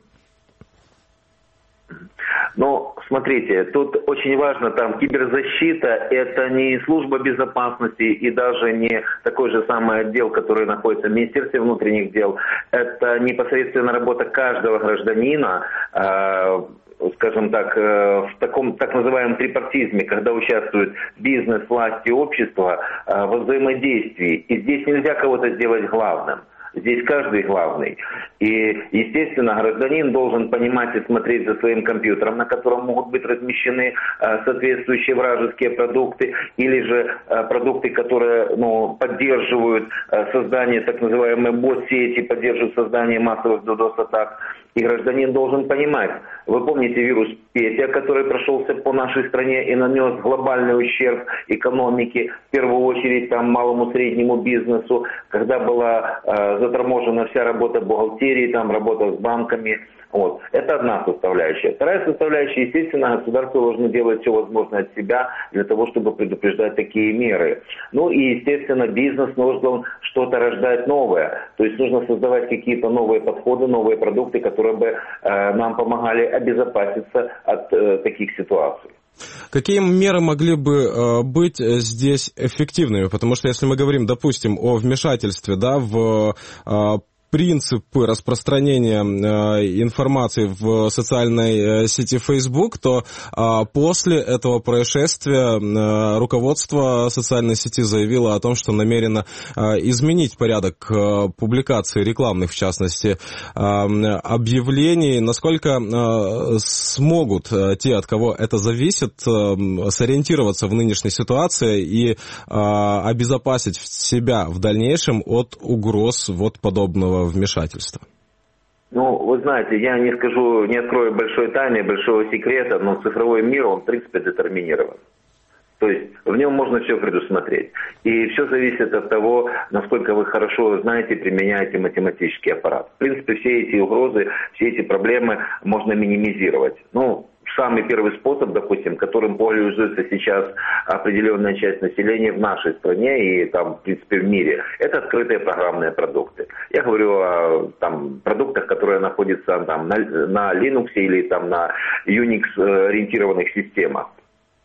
[SPEAKER 18] Ну, смотрите, тут очень важно, там, киберзащита – это не служба безопасности и даже не такой же самый отдел, который находится в Министерстве внутренних дел. Это непосредственно работа каждого гражданина, э, скажем так, э, в таком так называемом трипартизме, когда участвуют бизнес, власть и общество э, во взаимодействии. И здесь нельзя кого-то сделать главным. Здесь каждый главный. И, естественно, гражданин должен понимать и смотреть за своим компьютером, на котором могут быть размещены э, соответствующие вражеские продукты, или же э, продукты, которые, ну, поддерживают э, создание так называемой бот-сети, поддерживают создание массовых ддос-атак. И гражданин должен понимать, вы помните вирус Петя, который прошелся по нашей стране и нанес глобальный ущерб экономике, в первую очередь там малому среднему бизнесу, когда была э, заторможена вся работа бухгалтерии, там работа с банками. Вот. Это одна составляющая. Вторая составляющая, естественно, государство должно делать все возможное от себя для того, чтобы предупреждать такие меры. Ну и, естественно, бизнес должен что-то рождать новое. То есть нужно создавать какие-то новые подходы, новые продукты, которые бы э, нам помогали обезопаситься от э, таких ситуаций.
[SPEAKER 1] Какие меры могли бы э, быть здесь эффективными? Потому что если мы говорим, допустим, о вмешательстве, да, в э, принципы распространения э, информации в социальной э, сети Facebook, то э, после этого происшествия э, руководство социальной сети заявило о том, что намерено э, изменить порядок э, публикации рекламных, в частности, э, объявлений. Насколько э, смогут э, те, от кого это зависит, э, сориентироваться в нынешней ситуации и э, обезопасить себя в дальнейшем от угроз вот подобного вмешательства?
[SPEAKER 18] Ну, вы знаете, я не скажу, не открою большой тайны, большого секрета, но цифровой мир, он в принципе детерминирован. То есть в нем можно все предусмотреть. И все зависит от того, насколько вы хорошо знаете и применяете математический аппарат. В принципе, все эти угрозы, все эти проблемы можно минимизировать. Ну, самый первый способ, допустим, которым пользуется сейчас определенная часть населения в нашей стране и там, в принципе, в мире, это открытые программные продукты. Я говорю о там, продуктах, которые находятся там, на, на Linux или там, на Unix-ориентированных системах.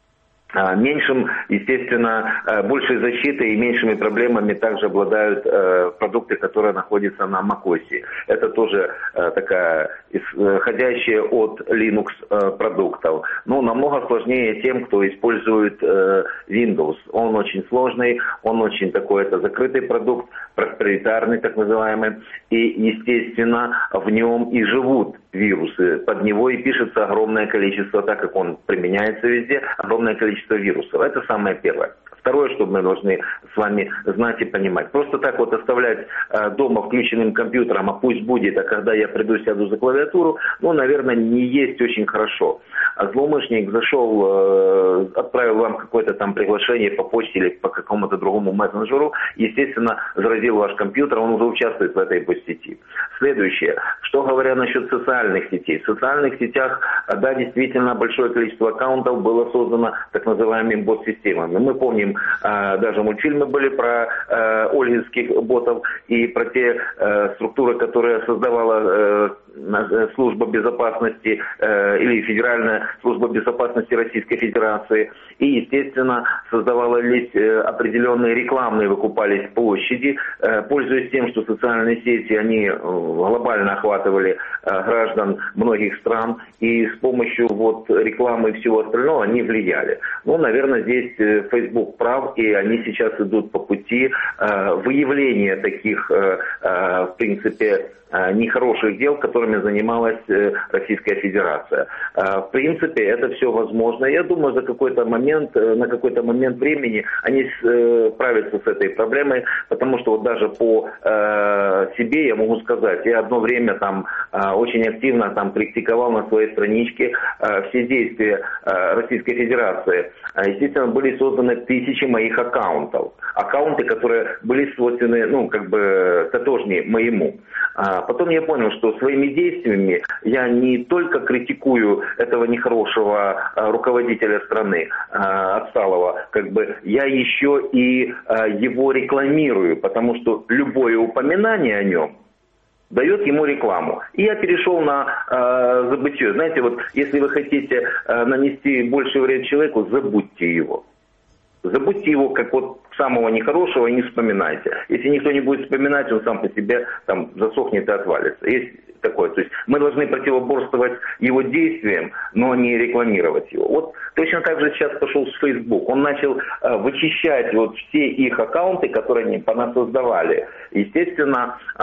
[SPEAKER 18] Меньшим, естественно, большей защитой и меньшими проблемами также обладают продукты, которые находятся на macOS. Это тоже такая исходящая от Linux продуктов. Но намного сложнее тем, кто использует Windows. Он очень сложный, он очень такой, это закрытый продукт, проприетарный так называемый. И, естественно, в нем и живут вирусы. Под него и пишется огромное количество, так как он применяется везде, огромное количество вирусов. Это самое первое. Второе, что мы должны с вами знать и понимать. Просто так вот оставлять э, дома включенным компьютером, а пусть будет, а когда я приду, сяду за клавиатуру, ну, наверное, не есть очень хорошо. А злоумышленник зашел, э, отправил вам какое-то там приглашение по почте или по какому-то другому мессенджеру, естественно, заразил ваш компьютер, он уже участвует в этой сети. Следующее. Что говоря насчет социальных сетей? В социальных сетях, да, действительно, большое количество аккаунтов было создано так называемыми бот-системами. Мы помним, даже мультфильмы были про э, ольгинских ботов и про те э, структуры, которые создавала э, служба безопасности э, или Федеральная служба безопасности Российской Федерации. И, естественно, создавались э, определенные рекламные, выкупались площади, э, пользуясь тем, что социальные сети, они э, глобально охватывали э, граждан многих стран, и с помощью вот рекламы и всего остального они влияли. Ну, наверное, здесь э, Facebook прав, и они сейчас идут по пути э, выявления таких, э, э, в принципе, нехороших дел, которыми занималась Российская Федерация. В принципе, это все возможно. Я думаю, за какой-то момент, на какой-то момент времени они справятся с этой проблемой, потому что вот даже по себе я могу сказать, я одно время там очень активно там критиковал на своей страничке все действия Российской Федерации. Естественно, были созданы тысячи моих аккаунтов. Аккаунты, которые были свойственны, ну, как бы, тотожнее моему. Потом я понял, что своими действиями я не только критикую этого нехорошего руководителя страны, отсталого, как бы, я еще и его рекламирую, потому что любое упоминание о нем дает ему рекламу. И я перешел на э, забытье. Знаете, вот если вы хотите э, нанести больше вред человеку, забудьте его. Забудьте его как вот самого нехорошего и не вспоминайте. Если никто не будет вспоминать, он сам по себе там засохнет и отвалится. Есть такое. То есть мы должны противоборствовать его действиям, но не рекламировать его. Вот точно так же сейчас пошел с Facebook. Он начал э, вычищать вот все их аккаунты, которые они понасоздавали. Естественно, э,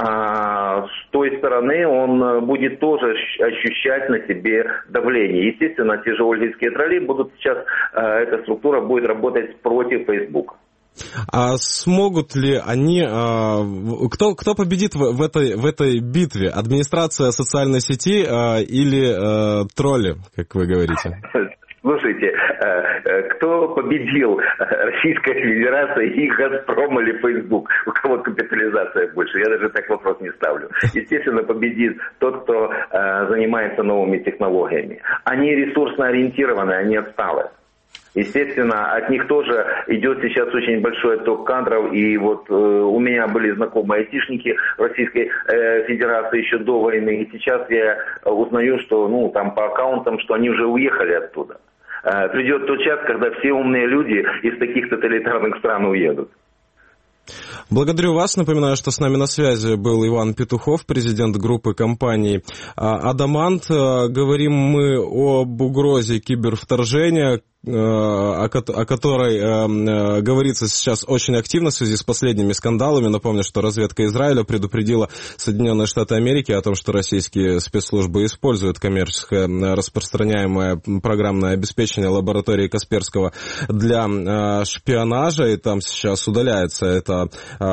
[SPEAKER 18] с той стороны он будет тоже ощущать на себе давление. Естественно, те же ольгинские тролли будут сейчас, э, эта структура будет работать против Facebook.
[SPEAKER 1] А смогут ли они... Кто, кто победит в, в, этой, в этой битве? Администрация социальной сети или э, тролли, как вы говорите?
[SPEAKER 18] Слушайте, кто победил, Российская Федерация и Газпром или Facebook? У кого капитализация больше? Я даже так вопрос не ставлю. Естественно, победит тот, кто занимается новыми технологиями. Они ресурсно ориентированы, они отсталые. Естественно, от них тоже идет сейчас очень большой отток кадров, и вот э, у меня были знакомые айтишники в Российской э, Федерации еще до войны, и сейчас я узнаю, что, ну, там по аккаунтам, что они уже уехали оттуда. Э, придет тот час, когда все умные люди из таких тоталитарных стран уедут.
[SPEAKER 1] Благодарю вас. Напоминаю, что с нами на связи был Иван Петухов, президент группы компаний «Адамант». Говорим мы об угрозе кибервторжения, о которой э, говорится сейчас очень активно в связи с последними скандалами. Напомню, что разведка Израиля предупредила Соединенные Штаты Америки о том, что российские спецслужбы используют коммерческое распространяемое программное обеспечение лаборатории Касперского для э, шпионажа, и там сейчас удаляется это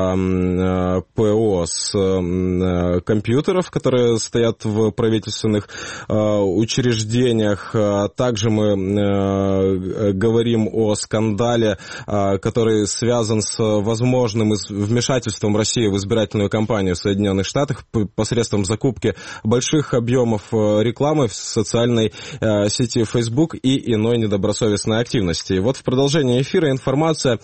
[SPEAKER 1] э, ПО с э, компьютеров, которые стоят в правительственных э, учреждениях. Также мы э, говорим о скандале, который связан с возможным вмешательством России в избирательную кампанию в Соединенных Штатах посредством закупки больших объемов рекламы в социальной сети Facebook и иной недобросовестной активности. И вот в продолжении эфира информация,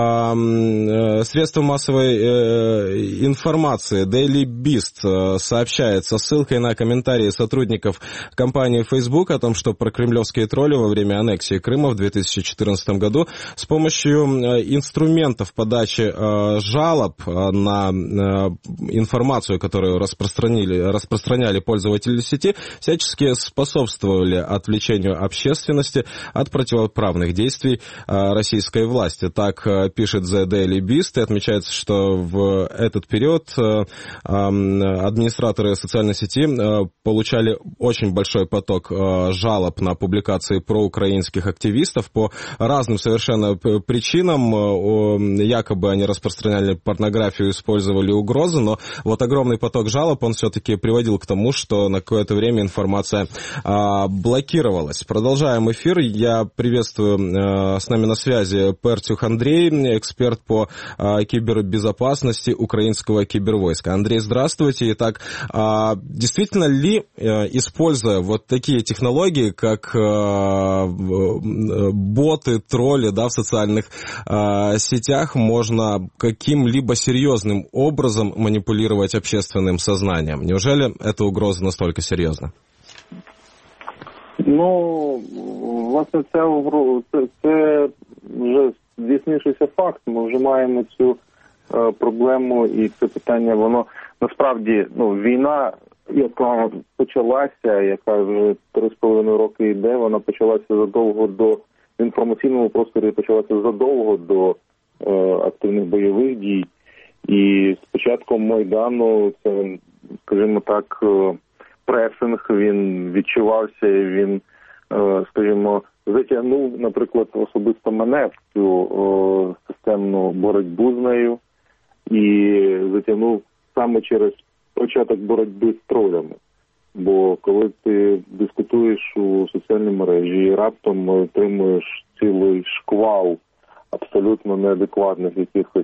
[SPEAKER 1] средства массовой информации Daily Beast сообщает со ссылкой на комментарии сотрудников компании Facebook о том, что прокремлевские тролли во время аннексии Крыма в две тысячи четырнадцатом году с помощью инструментов подачи жалоб на информацию, которую распространили, распространяли пользователи сети, всячески способствовали отвлечению общественности от противоправных действий российской власти. Так пишет The Daily Beast, и отмечается, что в этот период администраторы социальной сети получали очень большой поток жалоб на публикации проукраинских активистов по разным совершенно причинам. Якобы они распространяли порнографию, использовали угрозы, но вот огромный поток жалоб, он все-таки приводил к тому, что на какое-то время информация блокировалась. Продолжаем эфир. Я приветствую с нами на связи Пертюх Андрей, эксперт по кибербезопасности украинского кибервойска. Андрей, здравствуйте. Итак, действительно ли, используя вот такие технологии, как боты, тролли, да, в социальных сетях, можно каким-либо серьезным образом манипулировать общественным сознанием? Неужели эта угроза настолько серьезна?
[SPEAKER 19] Ну, власне, це, це, це вже здійснившийся факт. Ми вже маємо цю е, проблему, і це питання, воно насправді, ну, війна, яка почалася, яка вже три з половиною роки йде, вона почалася задовго до, в інформаційному просторі почалася задовго до е, активних бойових дій. І з початком Майдану, це, скажімо так, пресинг, він відчувався, і він, скажімо, затягнув, наприклад, особисто мене в цю о, системну боротьбу з нею, і затягнув саме через початок боротьби з тролями. Бо коли ти дискутуєш у соціальній мережі і раптом отримуєш цілий шквал абсолютно неадекватних якихось,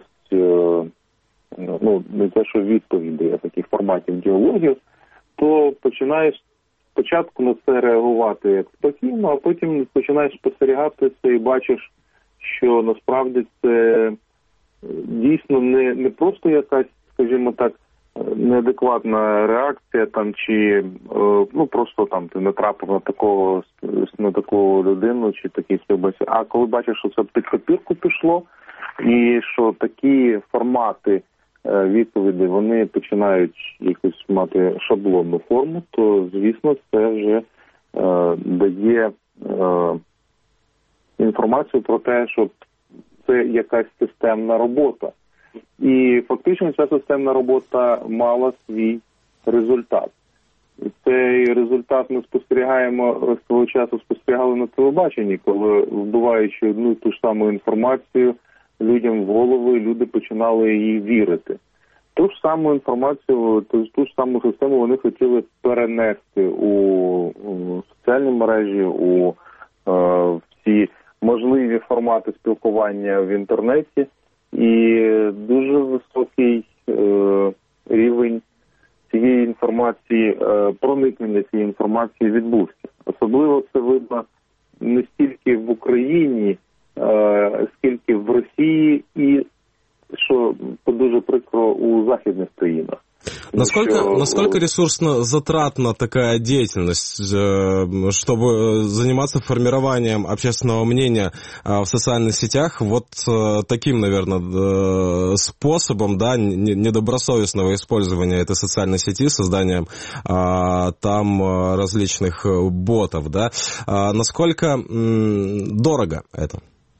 [SPEAKER 19] ну, не те, що відповідей, а таких форматів діалогів, то починаєш спочатку на це реагувати як спокійно, а потім починаєш спостерігати це і бачиш, що насправді це дійсно не, не просто якась, скажімо так, неадекватна реакція там, чи ну просто там ти натрапив на такого на таку людину чи такий співбесід. А коли бачиш, що це під копірку пішло, і що такі формати відповіді, вони починають якусь мати шаблонну форму, то, звісно, це вже е, дає е, інформацію про те, що це якась системна робота. І фактично ця системна робота мала свій результат. Цей результат ми спостерігаємо, свого часу спостерігали на телебаченні, коли, вбиваючи одну і ту ж саму інформацію людям в голови, люди починали їй вірити. Ту ж саму інформацію, ту, ту ж саму систему вони хотіли перенести у, у соціальні мережі, у е, всі можливі формати спілкування в інтернеті. І дуже високий е, рівень цієї інформації, е, проникнення цієї інформації відбувся. Особливо це видно не стільки в Україні, е, скільки в Росії і, що дуже прикро, у західних країнах.
[SPEAKER 1] Насколько, что... насколько ресурсно затратна такая деятельность, чтобы заниматься формированием общественного мнения в социальных сетях вот таким, наверное, способом, да, недобросовестного использования этой социальной сети, созданием там различных ботов, да? Насколько дорого это?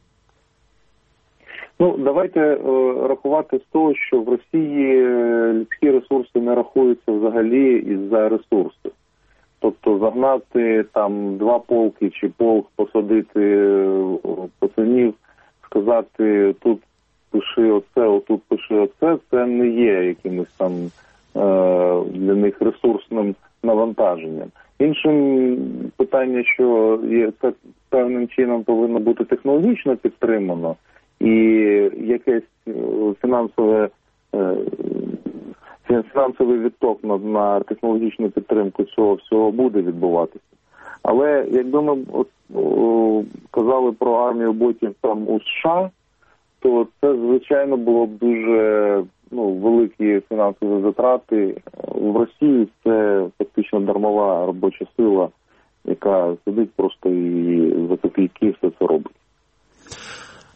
[SPEAKER 19] Ну, давайте е, рахувати з того, що в Росії людські ресурси не рахуються взагалі із-за ресурсів. Тобто загнати там два полки чи полк, посадити пацанів, сказати тут пиши оце, отут пиши оце, це не є якимось там е, для них ресурсним навантаженням. Іншим питання, що є, це певним чином повинно бути технологічно підтримано, і якесь фінансове, фінансовий відток на, на технологічну підтримку цього всього буде відбуватися. Але якби ми от, о, казали про армію ботів там у США, то це, звичайно, було б дуже ну, великі фінансові затрати. В Росії це фактично дармова робоча сила, яка сидить просто і за копійки все це робить.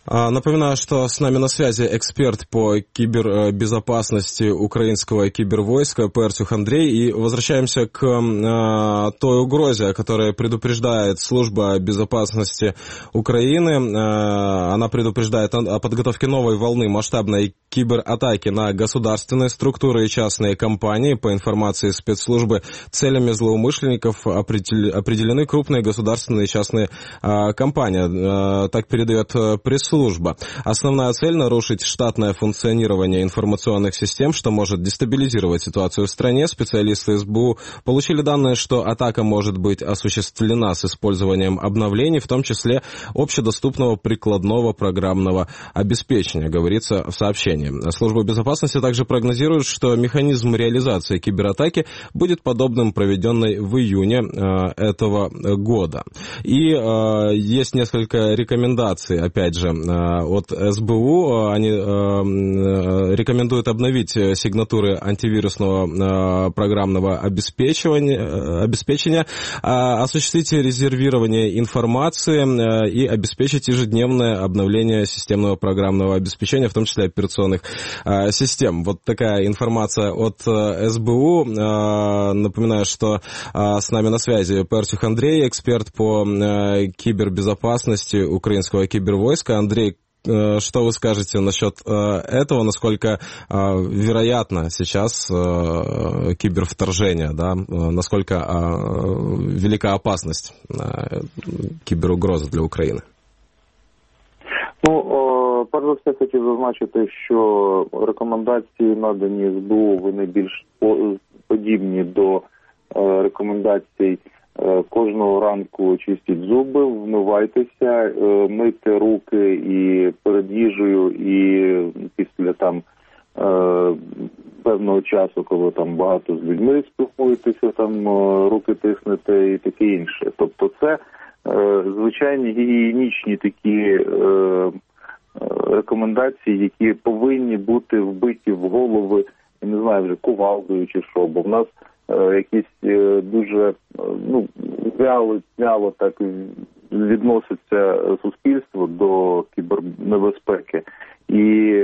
[SPEAKER 1] Напоминаю, что с нами на связи эксперт по кибербезопасности украинского кибервойска Перцюх Андрей. И возвращаемся к э, той угрозе, о которой предупреждает Служба безопасности Украины. Э, она предупреждает о, о подготовке новой волны масштабной кибератаки на государственные структуры и частные компании. По информации спецслужбы, целями злоумышленников определены крупные государственные и частные э, компании. Э, так передает пресс-служба. Служба. Основная цель – нарушить штатное функционирование информационных систем, что может дестабилизировать ситуацию в стране. Специалисты СБУ получили данные, что атака может быть осуществлена с использованием обновлений, в том числе общедоступного прикладного программного обеспечения, говорится в сообщении. Служба безопасности также прогнозирует, что механизм реализации кибератаки будет подобным проведенной в июне э, этого года. И э, есть несколько рекомендаций, опять же, от СБУ. Они рекомендуют обновить сигнатуры антивирусного программного обеспечения, обеспечения, осуществить резервирование информации и обеспечить ежедневное обновление системного программного обеспечения, в том числе операционных систем. Вот такая информация от СБУ. Напоминаю, что с нами на связи Перцюх Андрей, эксперт по кибербезопасности украинского кибервойска. Андрей, что вы скажете насчет этого, насколько вероятно сейчас кибервторжение, да, насколько велика опасность кіберугрози для України?
[SPEAKER 19] Ну, перш за все хотів зазначити, що рекомендації, надані СБУ, вони більш подібні до рекомендацій кожного ранку чистіть зуби, вмивайтеся, мийте руки і перед їжею, і після там певного часу, коли там багато з людьми спілкуєтеся, там руки тиснете і таке інше. Тобто це звичайні гігієнічні такі рекомендації, які повинні бути вбиті в голови, я не знаю, вже кувалдою чи що, бо в нас якісь дуже, ну, вяло, вяло так відноситься суспільство до кібернебезпеки. І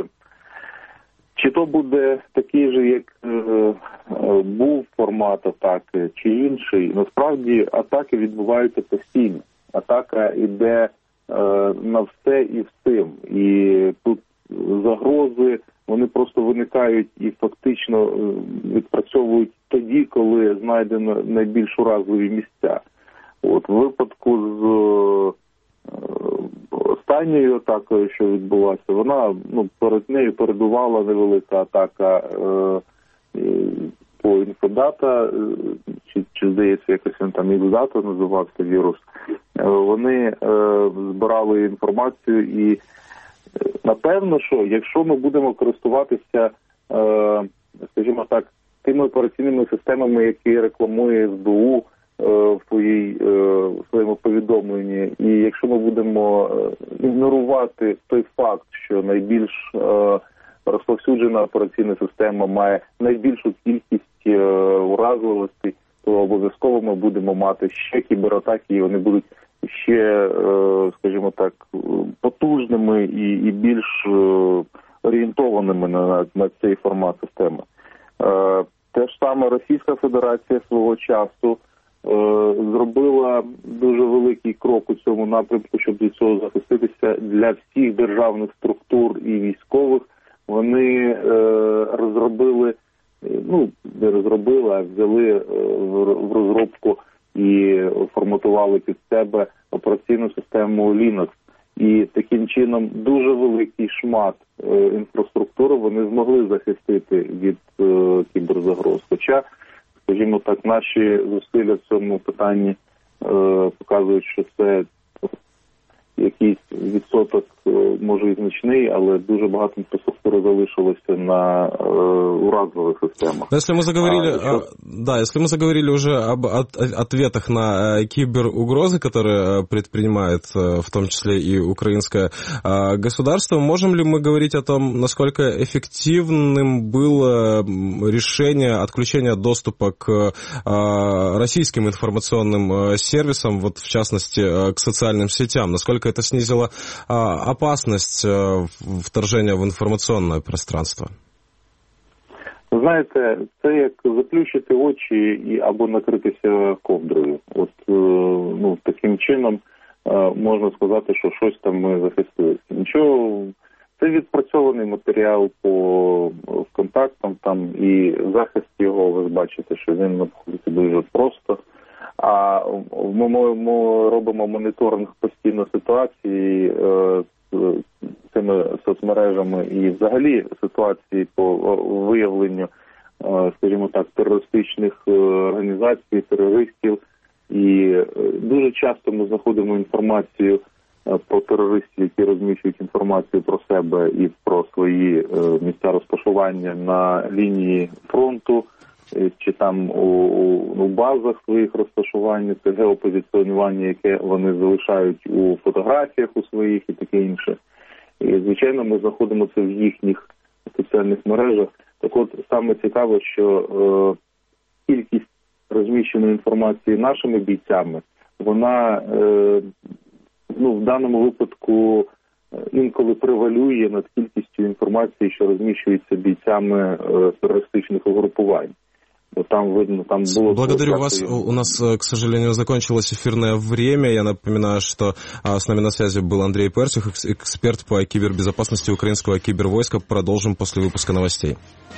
[SPEAKER 19] чи то буде такий же, як е, був формат атаки, чи інший, насправді атаки відбуваються постійно. Атака йде е, на все і всім. І тут загрози, вони просто виникають і фактично відпрацьовують тоді, коли знайдено найбільш уразливі місця. От в випадку з е, останньою атакою, що відбулася, вона, ну, перед нею передувала невелика атака е, по інфодата, чи, чи здається, якось він там іксдата називався вірус. Е, вони е, збирали інформацію і напевно, що якщо ми будемо користуватися, е, скажімо так, тими операційними системами, які рекламує СБУ е, в, своїй, е, в своєму повідомленні, і якщо ми будемо ігнорувати той факт, що найбільш е, розповсюджена операційна система має найбільшу кількість е, уразливостей, то обов'язково ми будемо мати ще кібератаки, і вони будуть ще, скажімо так, потужними і, і більш орієнтованими на, на цей формат системи. Те ж саме Російська Федерація свого часу зробила дуже великий крок у цьому напрямку, щоб від цього захиститися для всіх державних структур і військових. Вони розробили, ну, не розробили, а взяли в розробку і форматували під себе операційну систему Linux. І таким чином дуже великий шмат е, інфраструктури вони змогли захистити від е, кіберзагроз. Хоча, скажімо так, наші зусилля в цьому питанні е, показують, що це якийсь відсоток, е, може і значний, але дуже багато інфраструктури залишилося на э, уразовых системах.
[SPEAKER 1] Если мы заговорили, а, еще... да, если мы заговорили уже об от, ответах на э, киберугрозы, которые предпринимает э, в том числе и украинское э, государство, можем ли мы говорить о том, насколько эффективным было решение отключения доступа к э, российским информационным э, сервисам, вот в частности э, к социальным сетям, насколько это снизило э, опасность вторжения в інформаційне пространство?
[SPEAKER 19] Знаєте, це як заплющити очі і або накритися ковдрою. От ну, таким чином можна сказати, що щось там ми захистилися. Нічого, це відпрацьований матеріал по контактам, там і захист його, ви бачите, що він знаходиться дуже просто. А ми, ми, ми робимо моніторинг постійно ситуації е, з цими соцмережами і взагалі ситуації по виявленню, е, скажімо так, терористичних організацій, терористів. І дуже часто ми знаходимо інформацію про терористів, які розміщують інформацію про себе і про свої е, місця розташування на лінії фронту, чи там у, у базах своїх розташування, це геопозиціонування, яке вони залишають у фотографіях у своїх і таке інше. І, звичайно, ми знаходимо це в їхніх соціальних мережах. Так от, саме цікаво, що е, кількість розміщеної інформації нашими бійцями, вона е, ну, в даному випадку інколи превалює над кількістю інформації, що розміщується бійцями е, терористичних угрупувань. Там видно, там было...
[SPEAKER 1] Благодарю вас. У нас, к сожалению, закончилось эфирное время. Я напоминаю, что с нами на связи был Андрей Персих, эксперт по кибербезопасности украинского кибервойска. Продолжим после выпуска новостей.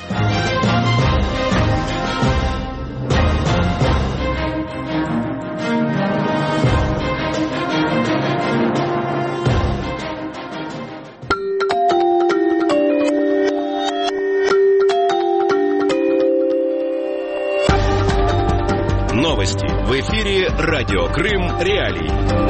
[SPEAKER 2] Новости. В эфире Радио Крым Реалии.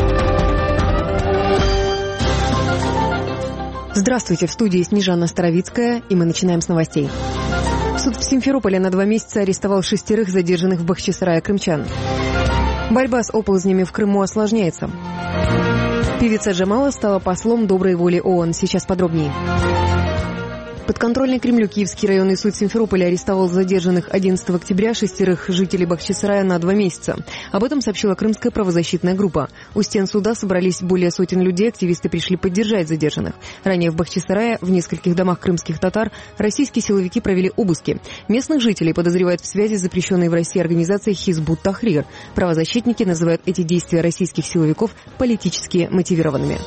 [SPEAKER 3] Здравствуйте, в студии Снежана Старовицкая, и мы начинаем с новостей. Суд в Симферополе на два месяца арестовал шестерых задержанных в Бахчисарае крымчан. Борьба с оползнями в Крыму осложняется. Певица Джамала стала послом доброй воли ООН. Сейчас подробнее. Подконтрольный Кремлю Киевский районный суд Симферополя арестовал задержанных одиннадцатого октября шестерых жителей Бахчисарая на два месяца. Об этом сообщила крымская правозащитная группа. У стен суда собрались более сотен людей, активисты пришли поддержать задержанных. Ранее в Бахчисарае, в нескольких домах крымских татар, российские силовики провели обыски. Местных жителей подозревают в связи с запрещенной в России организацией Хизбут Тахрир. Правозащитники называют эти действия российских силовиков политически мотивированными.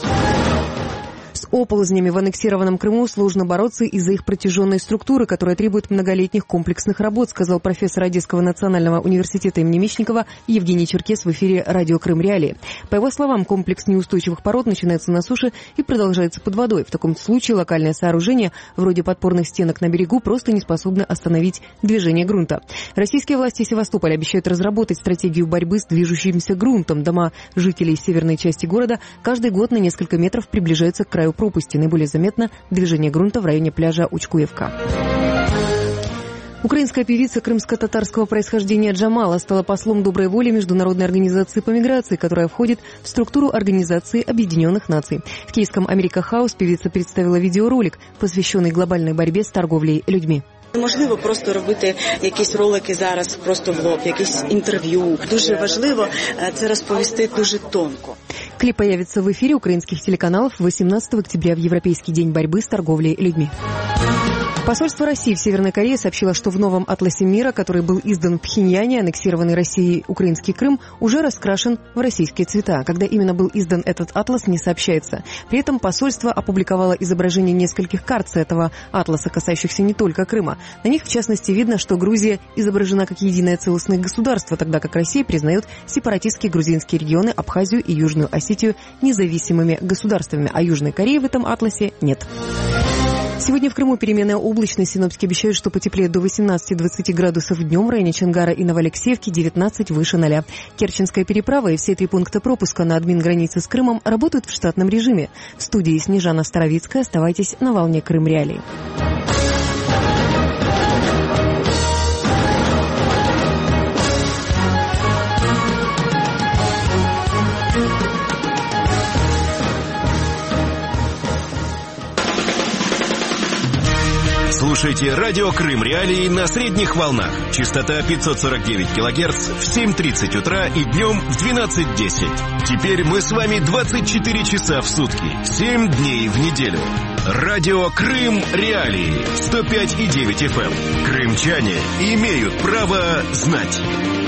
[SPEAKER 3] С оползнями в аннексированном Крыму сложно бороться из-за их протяженной структуры, которая требует многолетних комплексных работ, сказал профессор Одесского национального университета имени Мечникова Евгений Черкес в эфире «Радио Крым Реалии». По его словам, комплекс неустойчивых пород начинается на суше и продолжается под водой. В таком случае локальное сооружение, вроде подпорных стенок на берегу, просто не способно остановить движение грунта. Российские власти Севастополя обещают разработать стратегию борьбы с движущимся грунтом. Дома жителей северной части города каждый год на несколько метров приближаются к краю пропасти. Наиболее заметно движение грунта в районе пляжа Учкуевка. Украинская певица крымско-татарского происхождения Джамала стала послом доброй воли Международной организации по миграции, которая входит в структуру Организации Объединенных Наций. В киевском Америка Хаус певица представила видеоролик, посвященный глобальной борьбе с торговлей людьми.
[SPEAKER 5] Можливо, просто робити якісь ролики зараз просто в лоб, якісь інтерв'ю. Дуже важливо це розповісти дуже тонко.
[SPEAKER 3] Клип появится в эфире украинских телеканалов восемнадцатого октября в Европейский день борьбы с торговлей людьми. Посольство России в Северной Корее сообщило, что в новом атласе мира, который был издан в Пхеньяне, аннексированный Россией украинский Крым, уже раскрашен в российские цвета. Когда именно был издан этот атлас, не сообщается. При этом посольство опубликовало изображение нескольких карт с этого атласа, касающихся не только Крыма. На них, в частности, видно, что Грузия изображена как единое целостное государство, тогда как Россия признает сепаратистские грузинские регионы Абхазию и Южную Осетию независимыми государствами, а Южной Кореи в этом атласе нет. Сегодня в Крыму переменная облачность. Синоптики обещают, что потеплеет до восемнадцати-двадцати градусов днем. В районе Чонгара и Новоалексеевки девятнадцать выше ноля. Керченская переправа и все три пункта пропуска на админ-границе с Крымом работают в штатном режиме. В студии Снежана Старовицкая. Оставайтесь на волне Крым Реалии.
[SPEAKER 2] Слушайте радио Крым Реалии на средних волнах. Частота пятьсот сорок девять килогерц в семь тридцать утра и днем в двенадцать десять. Теперь мы с вами двадцать четыре часа в сутки, семь дней в неделю. Радио Крым Реалии сто пять и девять эф эм. Крымчане имеют право знать.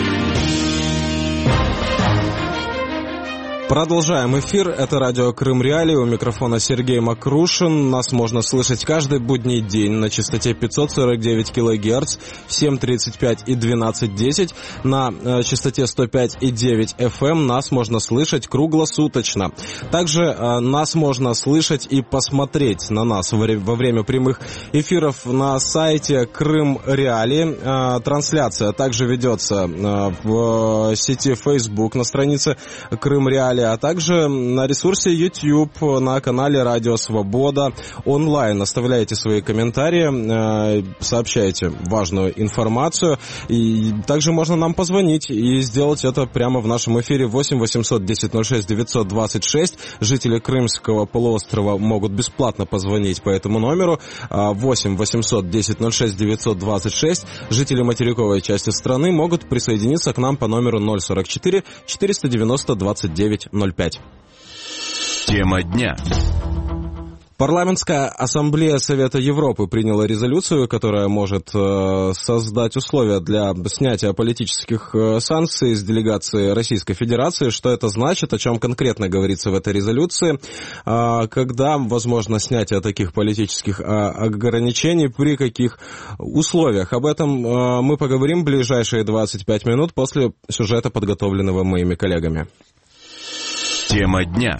[SPEAKER 1] Продолжаем эфир. Это радио Крым Реалии. У микрофона Сергей Макрушин. Нас можно слышать каждый будний день на частоте пятьсот сорок девять килогерц в семь тридцать пять и двенадцать десять. На э, частоте сто пять и девять эф эм нас можно слышать круглосуточно. Также э, нас можно слышать и посмотреть на нас во, во время прямых эфиров на сайте Крым Реалии. Э, трансляция также ведется э, в сети Facebook на странице Крым Реалии, а также на ресурсе YouTube, на канале Радио Свобода онлайн. Оставляйте свои комментарии, сообщайте важную информацию. И также можно нам позвонить и сделать это прямо в нашем эфире. Восемь восемьсот десять ноль шесть девятьсот двадцать шесть. Жители Крымского полуострова могут бесплатно позвонить по этому номеру. Восемь восемьсот десять ноль шесть девятьсот двадцать шесть. Жители материковой части страны могут присоединиться к нам по номеру ноль сорок четыре четыреста девяносто двадцать девять ноль пять.
[SPEAKER 2] Тема дня.
[SPEAKER 1] Парламентская ассамблея Совета Европы приняла резолюцию, которая может э, создать условия для снятия политических э, санкций с делегации Российской Федерации. Что это значит, о чем конкретно говорится в этой резолюции, э, когда возможно снятие таких политических э, ограничений, при каких условиях. Об этом э, мы поговорим в ближайшие двадцать пять минут после сюжета, подготовленного моими коллегами.
[SPEAKER 2] Тема дня.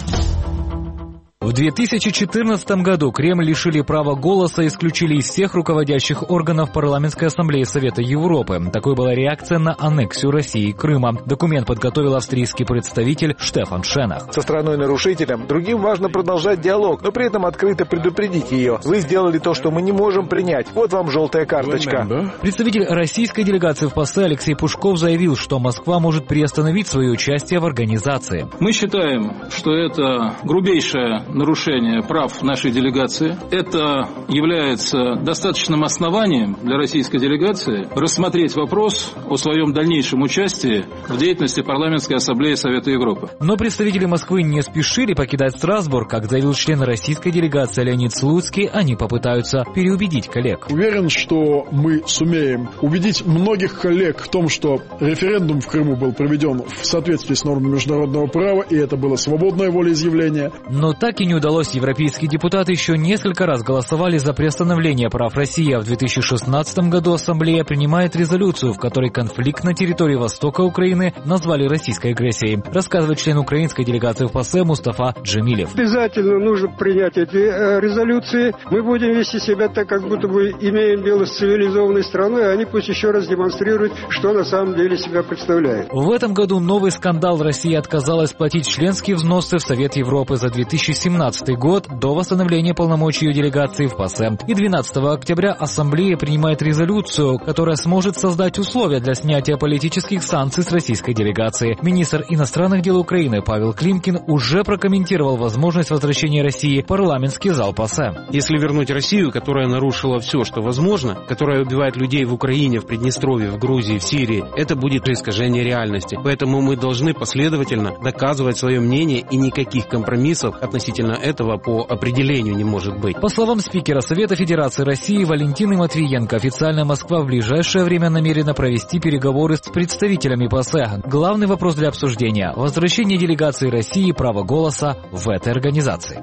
[SPEAKER 10] В две тысячи четырнадцатом году Кремль лишили права голоса и исключили из всех руководящих органов Парламентской ассамблеи Совета Европы. Такой была реакция на аннексию России и Крыма. Документ подготовил австрийский представитель Штефан Шенах.
[SPEAKER 20] Со страной-нарушителем другим важно продолжать диалог, но при этом открыто предупредить ее. Вы сделали то, что мы не можем принять. Вот вам желтая карточка.
[SPEAKER 10] Представитель российской делегации в ПАСЕ Алексей Пушков заявил, что Москва может приостановить свое участие в организации.
[SPEAKER 21] Мы считаем, что это грубейшее нарушение прав нашей делегации. Это является достаточным основанием для российской делегации рассмотреть вопрос о своем дальнейшем участии в деятельности Парламентской ассамблеи Совета Европы.
[SPEAKER 10] Но представители Москвы не спешили покидать Страсбург. Как заявил член российской делегации Леонид Слуцкий, они попытаются переубедить коллег.
[SPEAKER 22] Уверен, что мы сумеем убедить многих коллег в том, что референдум в Крыму был проведен в соответствии с нормами международного права, и это было свободное волеизъявление.
[SPEAKER 10] Но так и не удалось. Европейские депутаты еще несколько раз голосовали за приостановление прав России, а в две тысячи шестнадцатом году Ассамблея принимает резолюцию, в которой конфликт на территории востока Украины назвали российской агрессией. Рассказывает член украинской делегации в ПАСЕ Мустафа Джемилев.
[SPEAKER 23] Обязательно нужно принять эти э, резолюции. Мы будем вести себя так, как будто бы имеем дело с цивилизованной страной, а они пусть еще раз демонстрируют, что на самом деле себя представляет.
[SPEAKER 10] В этом году новый скандал. Россия отказалась платить членские взносы в Совет Европы за две тысячи семнадцатый год до восстановления полномочий ее делегации в ПАСЕ. И двенадцатого октября Ассамблея принимает резолюцию, которая сможет создать условия для снятия политических санкций с российской делегации. Министр иностранных дел Украины Павел Климкин уже прокомментировал возможность возвращения России в парламентский зал ПАСЕ.
[SPEAKER 24] Если вернуть Россию, которая нарушила все, что возможно, которая убивает людей в Украине, в Приднестровье, в Грузии, в Сирии, это будет искажение реальности. Поэтому мы должны последовательно доказывать свое мнение, и никаких компромиссов относительно этого по определению не может быть.
[SPEAKER 10] По словам спикера Совета Федерации России Валентины Матвиенко, официальная Москва в ближайшее время намерена провести переговоры с представителями ПАСЕ. Главный вопрос для обсуждения – возвращение делегации России права голоса в этой организации.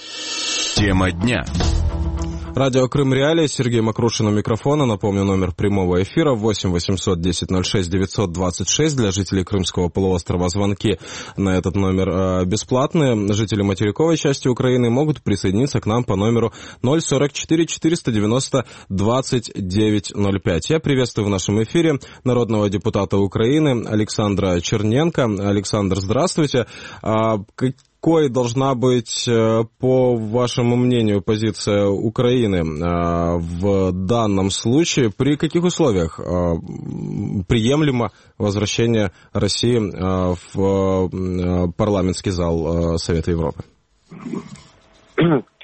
[SPEAKER 2] Тема дня.
[SPEAKER 1] Радио Крым Реалии, Сергей Макрушин у микрофона. Напомню, номер прямого эфира восемь восемьсот десять ноль шесть девятьсот двадцать шесть. Для жителей Крымского полуострова звонки на этот номер э, бесплатные. Жители материковой части Украины могут присоединиться к нам по номеру ноль сорок четыре четыреста девяносто двадцать девять ноль пять. Я приветствую в нашем эфире народного депутата Украины Александра Черненко. Александр, здравствуйте. А, Какой должна быть, по вашему мнению, позиция Украины в данном случае? При каких условиях приемлемо возвращение России в парламентский зал Совета Европы?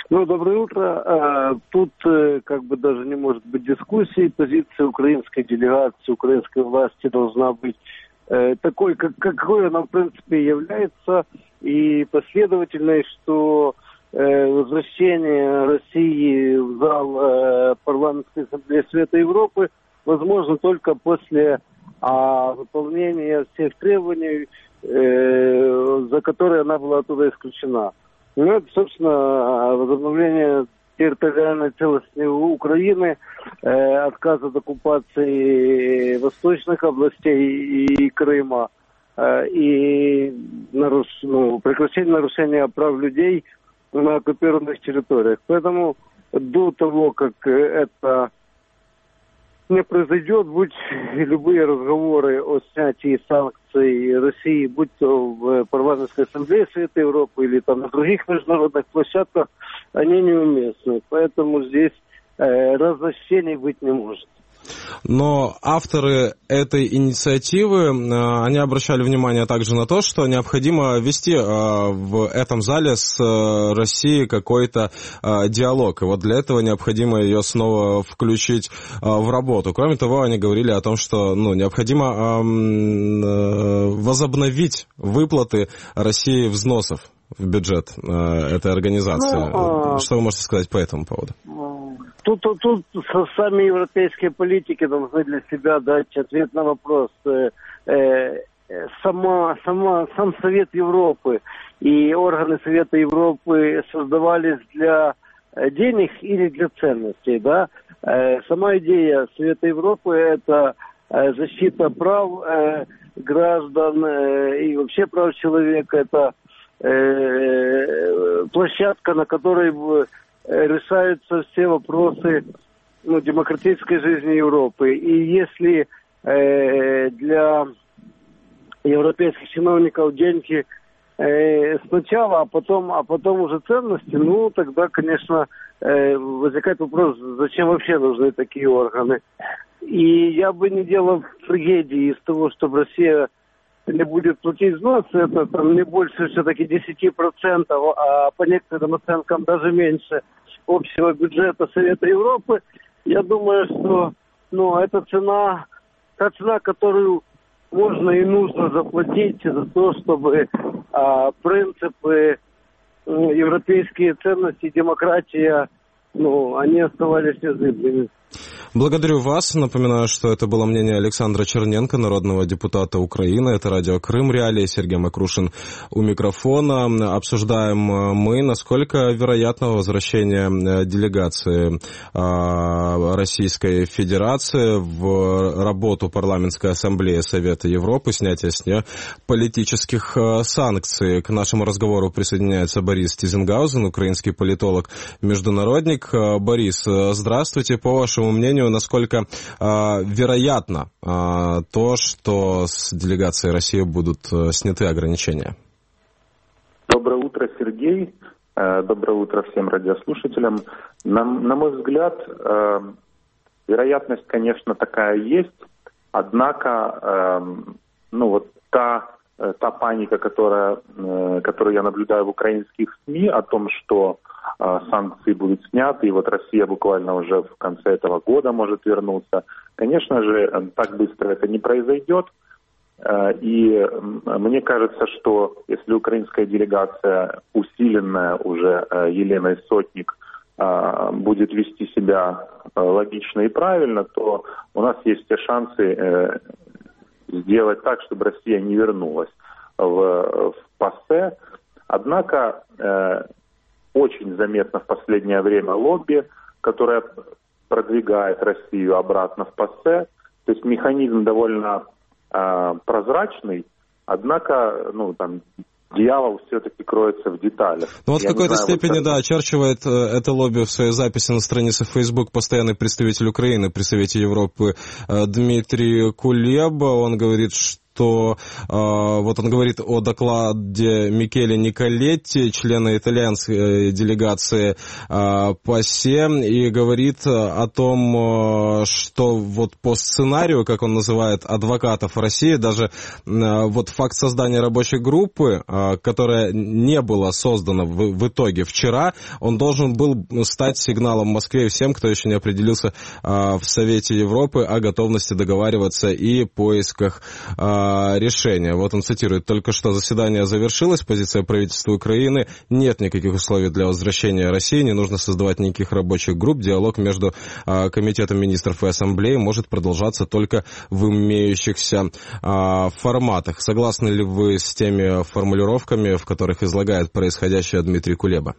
[SPEAKER 4] Ну, доброе утро. Тут как бы даже не может быть дискуссии. Позиция украинской делегации, украинской власти должна быть такой, как, какой она в принципе является, и последовательной, что возвращение России в зал парламентской ассамблеи Совета Европы возможно только после выполнения всех требований, за которые она была оттуда исключена. Ну, это, собственно, возобновление территориальной целостности Украины, э, отказ от оккупации восточных областей и Крыма, э, и наруш... ну, прекращение нарушения прав людей на оккупированных территориях. Поэтому до того, как это не произойдет, будь любые разговоры о снятии санкций России, будь то в парламентской ассамблее Совета Европы или там на других международных площадках, они неуместны. Поэтому здесь э, разобщений быть не может.
[SPEAKER 1] Но авторы этой инициативы, они обращали внимание также на то, что необходимо вести в этом зале с Россией какой-то диалог. И вот для этого необходимо ее снова включить в работу. Кроме того, они говорили о том, что ну, необходимо возобновить выплаты России взносов в бюджет этой организации. Ну, что вы можете сказать по этому поводу?
[SPEAKER 4] Тут, тут, тут сами европейские политики должны для себя дать ответ на вопрос. Э, э, сама, сама, сам Совет Европы и органы Совета Европы создавались для денег или для ценностей, да? Э, сама идея Совета Европы – это э, защита прав э, граждан э, и вообще прав человека. Это э, площадка, на которой решаются все вопросы ну, демократической жизни Европы. И если э, для европейских чиновников деньги э, сначала, а потом, а потом уже ценности, ну тогда, конечно, э, возникает вопрос, зачем вообще нужны такие органы. И я бы не делал трагедии из того, чтобы Россия не будет платить взносы, это там не больше все-таки десять процентов, а по некоторым оценкам даже меньше общего бюджета Совета Европы. Я думаю, что ну, это цена, та цена, которую можно и нужно заплатить за то, чтобы а, принципы, европейские ценности, демократия, ну, они оставались незыблемыми.
[SPEAKER 1] Благодарю вас. Напоминаю, что это было мнение Александра Черненко, народного депутата Украины. Это радио Крым Реалии. Сергей Макрушин у микрофона. Обсуждаем мы, насколько вероятно возвращение делегации Российской Федерации в работу парламентской ассамблеи Совета Европы, снятие с нее политических санкций. К нашему разговору присоединяется Борис Тизенгаузен, украинский политолог, международник. Борис, здравствуйте. По вашему мнению, насколько э, вероятно э, то, что с делегацией России будут э, сняты ограничения?
[SPEAKER 6] Доброе утро, Сергей. Э, доброе утро всем радиослушателям. На, на мой взгляд, э, вероятность, конечно, такая есть, однако, э, ну вот та, э, та паника, которая, э, которую я наблюдаю в украинских СМИ о том, что санкции будут сняты, и вот Россия буквально уже в конце этого года может вернуться. Конечно же, так быстро это не произойдет. И мне кажется, что если украинская делегация, усиленная уже Еленой Сотник, будет вести себя логично и правильно, то у нас есть все шансы сделать так, чтобы Россия не вернулась в, в ПАСЕ. Однако очень заметно в последнее время лобби, которое продвигает Россию обратно в ПАСЕ. То есть механизм довольно э, прозрачный, однако, ну, там, дьявол все-таки кроется в деталях.
[SPEAKER 1] Ну вот в какой-то знаю, степени, вот... да, очерчивает это лобби в своей записи на странице в Facebook постоянный представитель Украины при Совете Европы Дмитрий Кулеба. Он говорит, что что вот он говорит о докладе Микеле Николетти, члена итальянской делегации ПАСЕ, и говорит о том, что вот по сценарию, как он называет, адвокатов России, даже вот факт создания рабочей группы, которая не была создана в, в итоге вчера, он должен был стать сигналом Москве и всем, кто еще не определился в Совете Европы о готовности договариваться и поисках решения. Вот он цитирует: «Только что заседание завершилось, позиция правительства Украины: нет никаких условий для возвращения России, не нужно создавать никаких рабочих групп, диалог между Комитетом министров и Ассамблеей может продолжаться только в имеющихся форматах». Согласны ли вы с теми формулировками, в которых излагает происходящее Дмитрий Кулеба?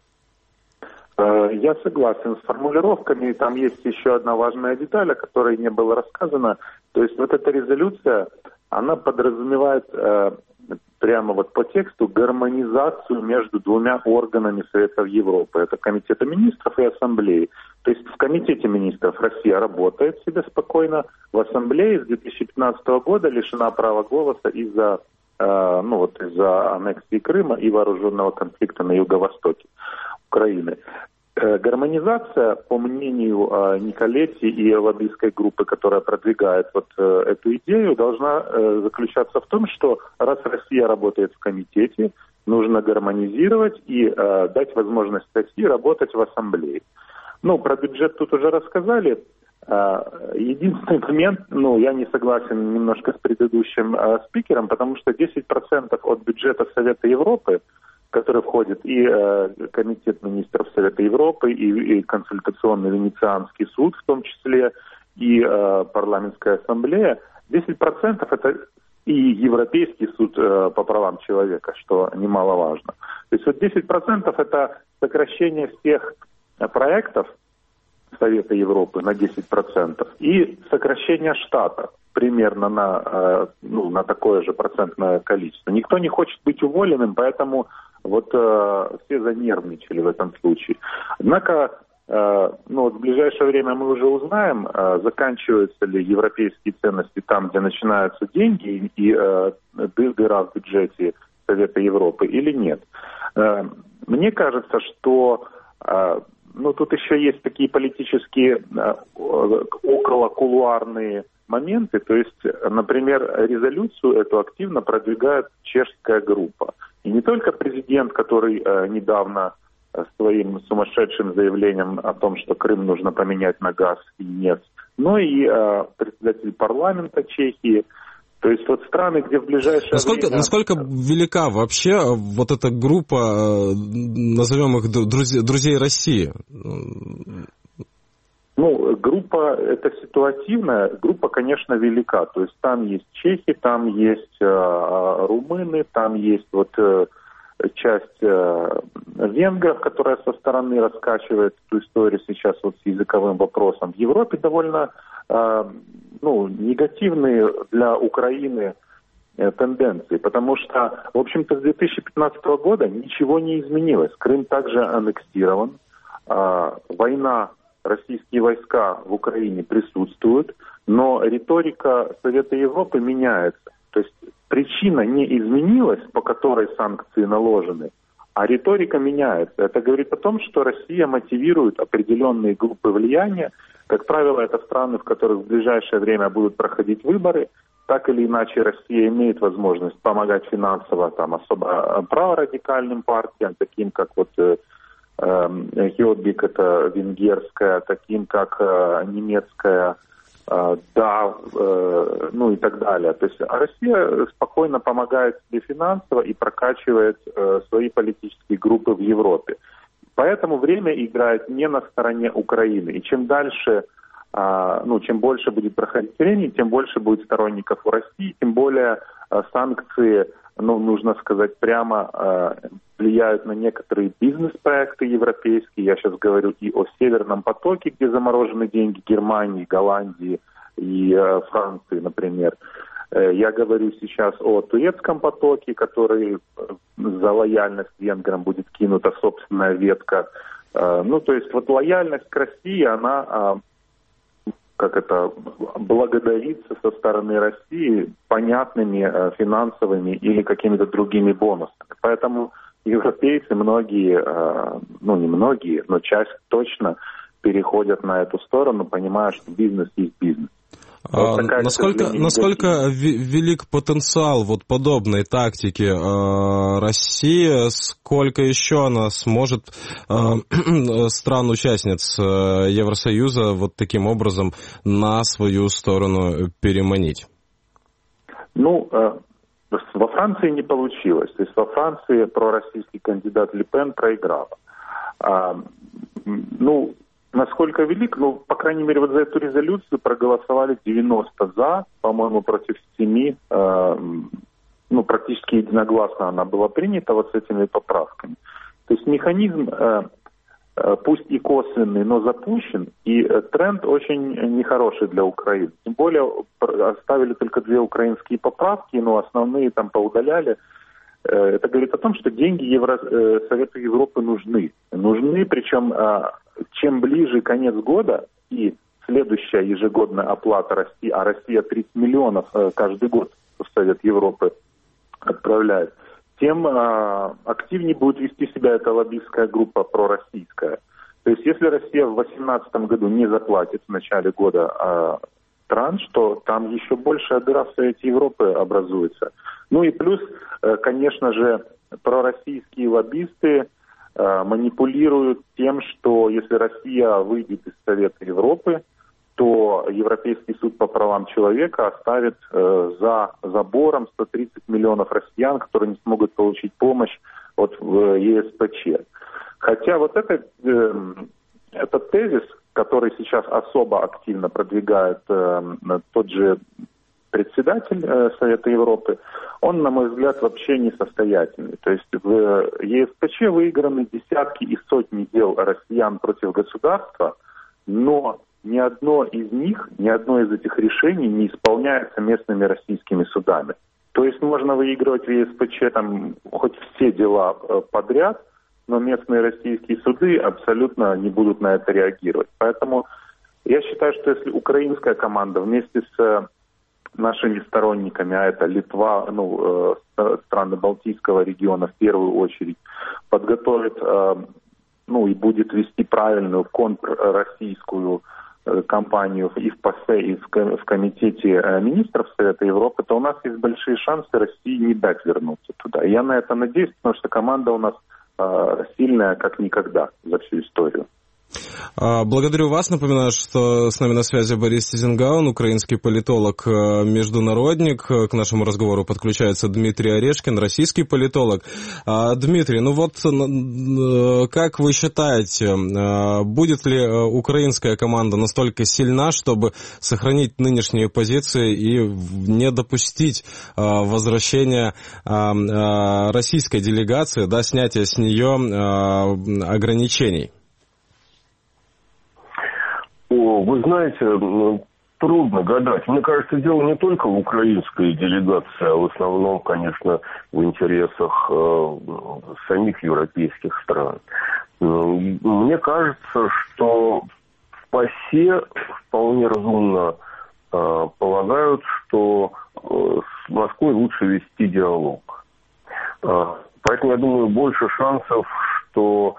[SPEAKER 6] Я согласен с формулировками. Там есть еще одна важная деталь, о которой не было рассказано. То есть вот эта резолюция, она подразумевает э, прямо вот по тексту гармонизацию между двумя органами Совета Европы. Это Комитета министров и Ассамблеи. То есть в Комитете министров Россия работает себе спокойно, в Ассамблее с две тысячи пятнадцатого года лишена права голоса из-за э, ну вот из-за аннексии Крыма и вооруженного конфликта на юго-востоке Украины. Гармонизация, по мнению э, Николетти и лоббистской группы, которая продвигает вот э, эту идею, должна э, заключаться в том, что раз Россия работает в комитете, нужно гармонизировать и э, дать возможность России работать в Ассамблее. Ну, про бюджет тут уже рассказали. Э, единственный момент, ну, я не согласен немножко с предыдущим э, спикером, потому что десять процентов от бюджета Совета Европы, который входит и э, Комитет министров Совета Европы, и, и Консультационный Венецианский суд, в том числе, и э, Парламентская ассамблея, десять процентов это и Европейский суд э, по правам человека, что немаловажно. То есть вот десять процентов это сокращение всех проектов Совета Европы на десять процентов и сокращение штата примерно на, э, ну, на такое же процентное количество. Никто не хочет быть уволенным, поэтому вот э, все занервничали в этом случае. Однако, э, ну, вот в ближайшее время мы уже узнаем, э, заканчиваются ли европейские ценности там, где начинаются деньги и э, дыра в бюджете Совета Европы или нет. Э, мне кажется, что э, ну, тут еще есть такие политические э, околокулуарные моменты. То есть, например, резолюцию эту активно продвигает чешская группа. И не только президент, который э, недавно э, своим сумасшедшим заявлением о том, что Крым нужно поменять на газ и нефть, но и э, председатель парламента Чехии. То есть вот страны, где в ближайшее
[SPEAKER 1] насколько,
[SPEAKER 6] время...
[SPEAKER 1] Насколько велика вообще вот эта группа, назовем их друзей, друзей России?
[SPEAKER 6] Ну, группа это ситуативная, группа, конечно, велика. То есть там есть чехи, там есть э, румыны, там есть вот э, часть э, венгров, которая со стороны раскачивает эту историю сейчас вот с языковым вопросом. В Европе довольно э, ну, негативные для Украины э, тенденции, потому что, в общем-то, с две тысячи пятнадцатого года ничего не изменилось. Крым также аннексирован, э, война, российские войска в Украине присутствуют, но риторика Совета Европы меняется. То есть причина не изменилась, по которой санкции наложены, а риторика меняется. Это говорит о том, что Россия мотивирует определенные группы влияния. Как правило, это страны, в которых в ближайшее время будут проходить выборы. Так или иначе, Россия имеет возможность помогать финансово там, особо праворадикальным партиям, таким как вот Йоббик, это венгерская, таким как э, немецкая, э, да, э, ну и так далее. То есть Россия спокойно помогает себе финансово и прокачивает э, свои политические группы в Европе. Поэтому время играет не на стороне Украины. И чем дальше, э, ну, чем больше будет проходить времени, тем больше будет сторонников у России, тем более э, санкции, ну, нужно сказать прямо, э, влияют на некоторые бизнес-проекты европейские. Я сейчас говорю и о Северном потоке, где заморожены деньги Германии, Голландии и э, Франции, например. Э, я говорю сейчас о турецком потоке, который э, за лояльность венграм будет кинута собственная ветка. Э, ну, то есть вот лояльность к России, она... Э, как это, благодариться со стороны России понятными э, финансовыми или какими-то другими бонусами. Поэтому европейцы, многие, э, ну не многие, но часть точно переходят на эту сторону, понимая, что бизнес есть бизнес. Вот
[SPEAKER 1] а,
[SPEAKER 6] такая,
[SPEAKER 1] насколько насколько велик потенциал вот подобной тактики э, России, сколько еще она сможет э, стран-участниц э, Евросоюза вот таким образом на свою сторону переманить?
[SPEAKER 6] Ну, э, во Франции не получилось. То есть во Франции пророссийский кандидат Ле Пен проиграла. А, ну, насколько велик? Ну, по крайней мере, вот за эту резолюцию проголосовали девяносто за, по-моему, против семи. Э, ну, практически единогласно она была принята вот с этими поправками. То есть механизм, э, э, пусть и косвенный, но запущен, и э, тренд очень нехороший для Украины. Тем более оставили только две украинские поправки, но основные там поудаляли. Э, это говорит о том, что деньги Евро, э, Совету Европы нужны. Нужны, причем... Э, чем ближе конец года и следующая ежегодная оплата России, а Россия тридцать миллионов э, каждый год в Совет Европы отправляет, тем э, активнее будет вести себя эта лоббистская группа пророссийская. То есть если Россия в две тысячи восемнадцатом году не заплатит в начале года э, транш, то там еще большая дыра в Совете Европы образуется. Ну и плюс, э, конечно же, пророссийские лоббисты манипулируют тем, что если Россия выйдет из Совета Европы, то Европейский суд по правам человека оставит э, за забором сто тридцать миллионов россиян, которые не смогут получить помощь от э, Е С П Ч. Хотя вот это, э, этот тезис, который сейчас особо активно продвигает э, тот же председатель э, Совета Европы, он, на мой взгляд, вообще несостоятельный. То есть в Е С П Ч выиграны десятки и сотни дел россиян против государства, но ни одно из них, ни одно из этих решений не исполняется местными российскими судами. То есть можно выигрывать в Е С П Ч там хоть все дела э, подряд, но местные российские суды абсолютно не будут на это реагировать. Поэтому я считаю, что если украинская команда вместе с нашими сторонниками, а это Литва, ну, э, страны Балтийского региона в первую очередь, подготовит, э, ну, и будет вести правильную контрроссийскую э, кампанию и в ПАСЕ, и в, в Комитете э, министров Совета Европы, то у нас есть большие шансы России не дать вернуться туда. И я на это надеюсь, потому что команда у нас э, сильная, как никогда за всю историю.
[SPEAKER 1] Благодарю вас. Напоминаю, что с нами на связи Борис Тизенгаун, украинский политолог, международник. К нашему разговору подключается Дмитрий Орешкин, российский политолог. Дмитрий, ну вот как вы считаете, будет ли украинская команда настолько сильна, чтобы сохранить нынешние позиции и не допустить возвращения российской делегации, да, снятия с нее ограничений?
[SPEAKER 8] Вы знаете, трудно гадать. Мне кажется, дело не только в украинской делегации, а в основном, конечно, в интересах э, самих европейских стран. Мне кажется, что в ПАСЕ вполне разумно э, полагают, что э, с Москвой лучше вести диалог. Э, поэтому, я думаю, больше шансов, что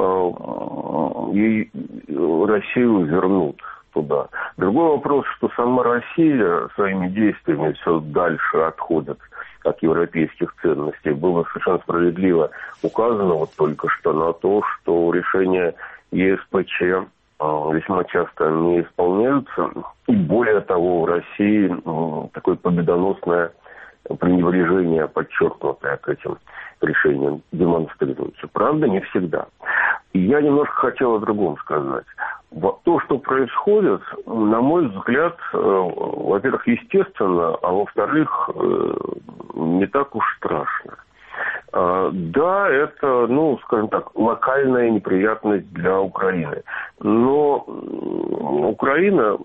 [SPEAKER 8] и Россию вернут туда. Другой вопрос, что сама Россия своими действиями все дальше отходит от европейских ценностей. Было совершенно справедливо указано вот только что на то, что решения Е С П Ч весьма часто не исполняются. И более того, в России такое победоносное пренебрежение, подчеркнутое к этим решениям, демонстрируется. Правда, не всегда. И я немножко хотел о другом сказать. То, что происходит, на мой взгляд, во-первых, естественно, а во-вторых, не так уж страшно. Да, это, ну, скажем так, локальная неприятность для Украины. Но Украина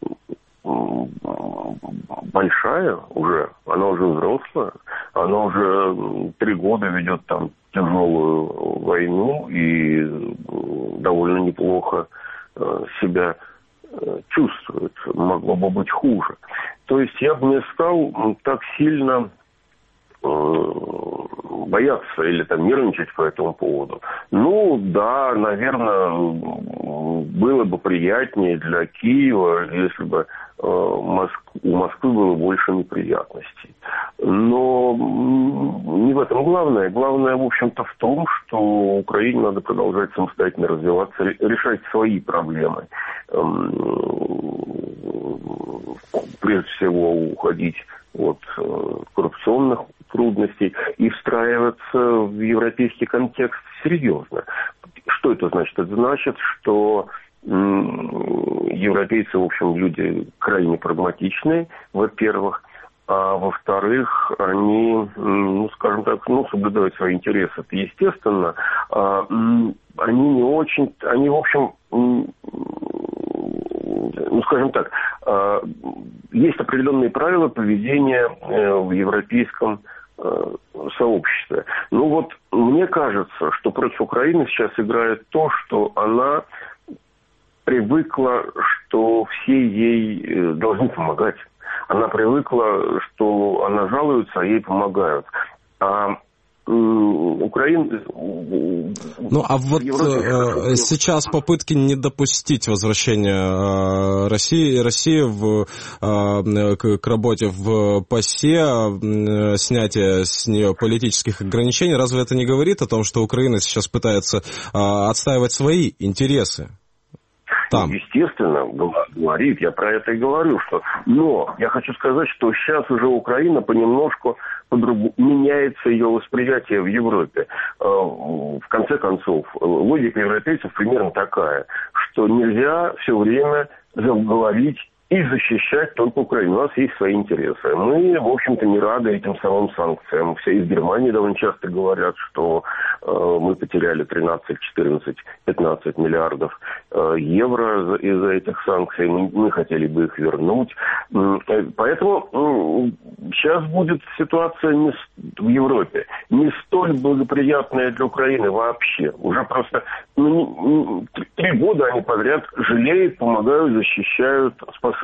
[SPEAKER 8] большая уже, она уже взрослая, она уже три года ведет там тяжелую войну и довольно неплохо себя чувствует, могло бы быть хуже. То есть я бы не стал так сильно бояться или там нервничать по этому поводу. Ну, да, наверное, было бы приятнее для Киева, если бы э, Моск... у Москвы было больше неприятностей. Но не в этом главное. Главное, в общем-то, в том, что Украине надо продолжать самостоятельно развиваться, решать свои проблемы. Прежде всего, уходить от коррупционных трудностей и встраиваться в европейский контекст серьезно. Что это значит? Это значит, что европейцы, в общем, люди крайне прагматичные, во-первых, а во-вторых, они, ну, скажем так, ну, соблюдают свои интересы. Это естественно. А, они не очень, они, в общем, ну, скажем так, есть определенные правила поведения в европейском сообществе. Ну вот, мне кажется, что против Украины сейчас играет то, что она привыкла, что все ей должны помогать. Она привыкла, что она жалуется, а ей помогают. А Украина...
[SPEAKER 1] Ну, а вот э, сейчас попытки не допустить возвращения э, России, России в, э, к, к работе в ПАСЕ, э, снятие с нее политических ограничений, разве это не говорит о том, что Украина сейчас пытается э, отстаивать свои интересы? Там.
[SPEAKER 8] Естественно, говорит, я про это и говорю, что... Но я хочу сказать, что сейчас уже Украина понемножку подруг... меняется ее восприятие в Европе. В конце концов, логика европейцев примерно такая, что нельзя все время говорить и защищать только Украину. У нас есть свои интересы. Мы, в общем-то, не рады этим самым санкциям. Все из Германии довольно часто говорят, что э, мы потеряли тринадцать, четырнадцать, пятнадцать миллиардов э, евро из-за этих санкций. Мы, мы хотели бы их вернуть. Поэтому э, сейчас будет ситуация не, в Европе не столь благоприятная для Украины вообще. Уже просто ну, не, три года они подряд жалеют, помогают, защищают, спасают.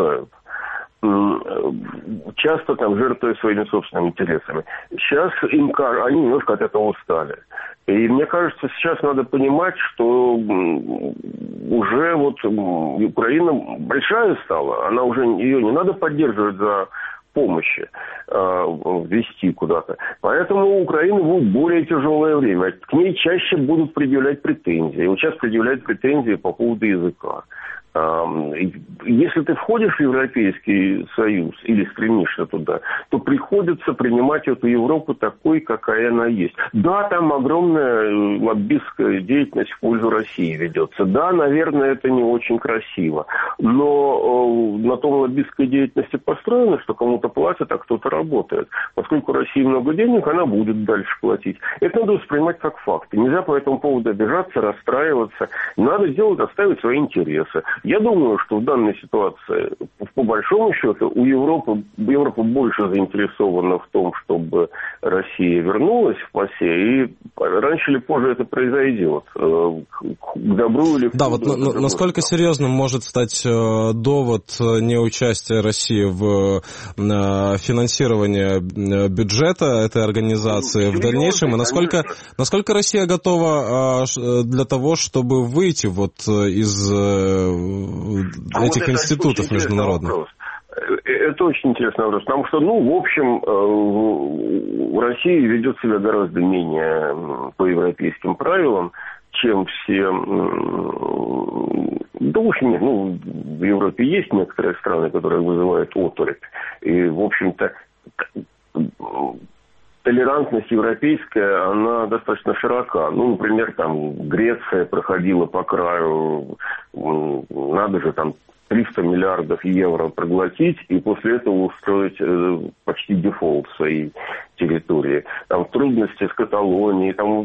[SPEAKER 8] Часто там жертвуя своими собственными интересами. Сейчас им, они немножко от этого устали. И мне кажется, сейчас надо понимать, что уже вот Украина большая стала, она уже, ее не надо поддерживать за помощи, ввести куда-то. Поэтому у Украины будет более тяжелое время. К ней чаще будут предъявлять претензии. Вот сейчас предъявляют претензии по поводу языка. Если ты входишь в Европейский Союз или стремишься туда, то приходится принимать эту Европу такой, какая она есть. Да, там огромная лоббистская деятельность в пользу России ведется. Да, наверное, это не очень красиво. Но на том лоббистской деятельности построено, что кому-то платят, а кто-то работает. Поскольку России много денег, она будет дальше платить. Это надо воспринимать как факт. Нельзя по этому поводу обижаться, расстраиваться. Надо сделать, оставить свои интересы. Я думаю, что в данной ситуации, по большому счету, у Европы, Европа больше заинтересована в том, чтобы Россия вернулась в ПАСЕ, и раньше или позже это произойдет. К добру или к
[SPEAKER 1] Да, вот на, насколько серьезным может стать э, довод неучастия России в э, финансировании бюджета этой организации в дальнейшем, и насколько, насколько Россия готова э, для того, чтобы выйти вот из э, этих а вот институтов международных?
[SPEAKER 8] Это очень интересный вопрос. Потому что, ну, в общем, в России ведет себя гораздо менее по европейским правилам, чем все... Да, в общем, нет, ну, в Европе есть некоторые страны, которые вызывают оторопь. И, в общем-то, толерантность европейская, она достаточно широка. Ну, например, там Греция проходила по краю, надо же там триста миллиардов евро проглотить и после этого устроить э, почти дефолт своей территории. Там трудности с Каталонией, там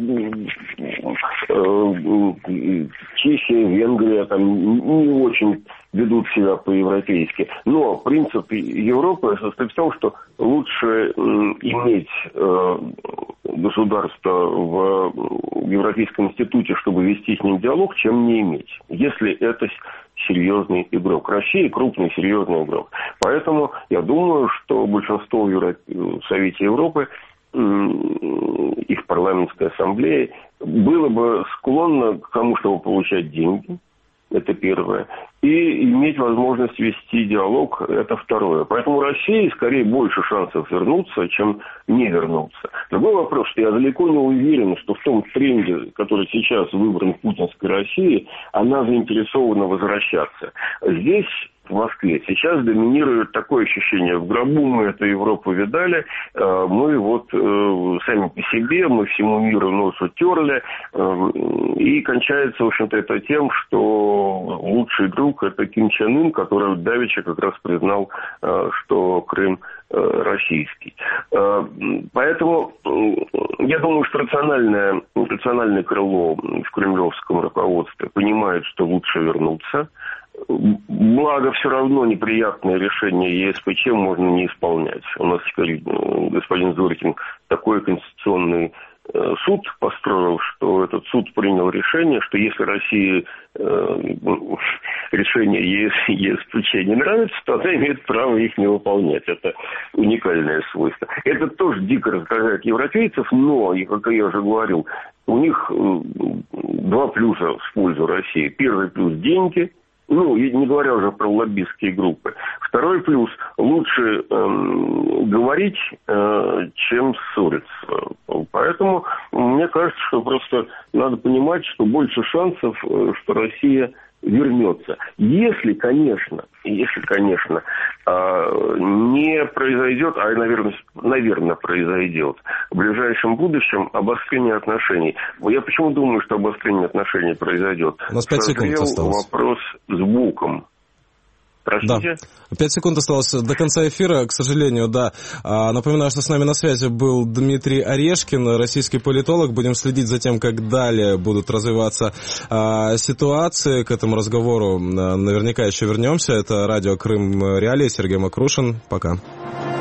[SPEAKER 8] э, Чехия, Венгрия там не очень ведут себя по-европейски. Но принцип Европы состоит в том, что лучше э, иметь э, государства в Европейском институте, чтобы вести с ним диалог, чем не иметь, если это серьезный игрок. Россия крупный, серьезный игрок. Поэтому я думаю, что большинство в Совете Европы и в парламентской ассамблее было бы склонно к тому, чтобы получать деньги. Это первое. И иметь возможность вести диалог, это второе. Поэтому России скорее больше шансов вернуться, чем не вернуться. Другой вопрос, что я далеко не уверен, что в том тренде, который сейчас выбран в путинской России, она заинтересована возвращаться. Здесь, в Москве, сейчас доминирует такое ощущение: в гробу мы эту Европу видали, мы вот сами по себе, мы всему миру нос утерли, и кончается, в общем-то, это тем, что лучший друг — это Ким Чен Ын, который давеча как раз признал, что Крым российский. Поэтому я думаю, что рациональное, рациональное крыло в кремлевском руководстве понимает, что лучше вернуться. Благо, все равно неприятное решение ЕСПЧ можно не исполнять. У нас теперь господин Зорькин такой конституционный суд построил, что этот суд принял решение, что если России э, решение ЕСПЧ не нравится, то она имеет право их не выполнять. Это уникальное свойство. Это тоже дико раздражает европейцев, но, и как я уже говорил, у них два плюса в пользу России. Первый плюс — деньги. Ну, не говоря уже про лоббистские группы. Второй плюс – лучше э, говорить, э, чем ссориться. Поэтому мне кажется, что просто надо понимать, что больше шансов, э, что Россия вернется. Если, конечно, если, конечно, э, не произойдет, а, наверное, наверное, произойдет в ближайшем будущем обострение отношений. Я почему думаю, что обострение отношений произойдет?
[SPEAKER 1] У нас пять секунд осталось.
[SPEAKER 8] Вопрос с Буком. Простите?
[SPEAKER 1] Да. Пять секунд осталось до конца эфира, к сожалению, да. Напоминаю, что с нами на связи был Дмитрий Орешкин, российский политолог. Будем следить за тем, как далее будут развиваться а, ситуации. К этому разговору наверняка еще вернемся. Это радио Крым Реалии, Сергей Макрушин. Пока.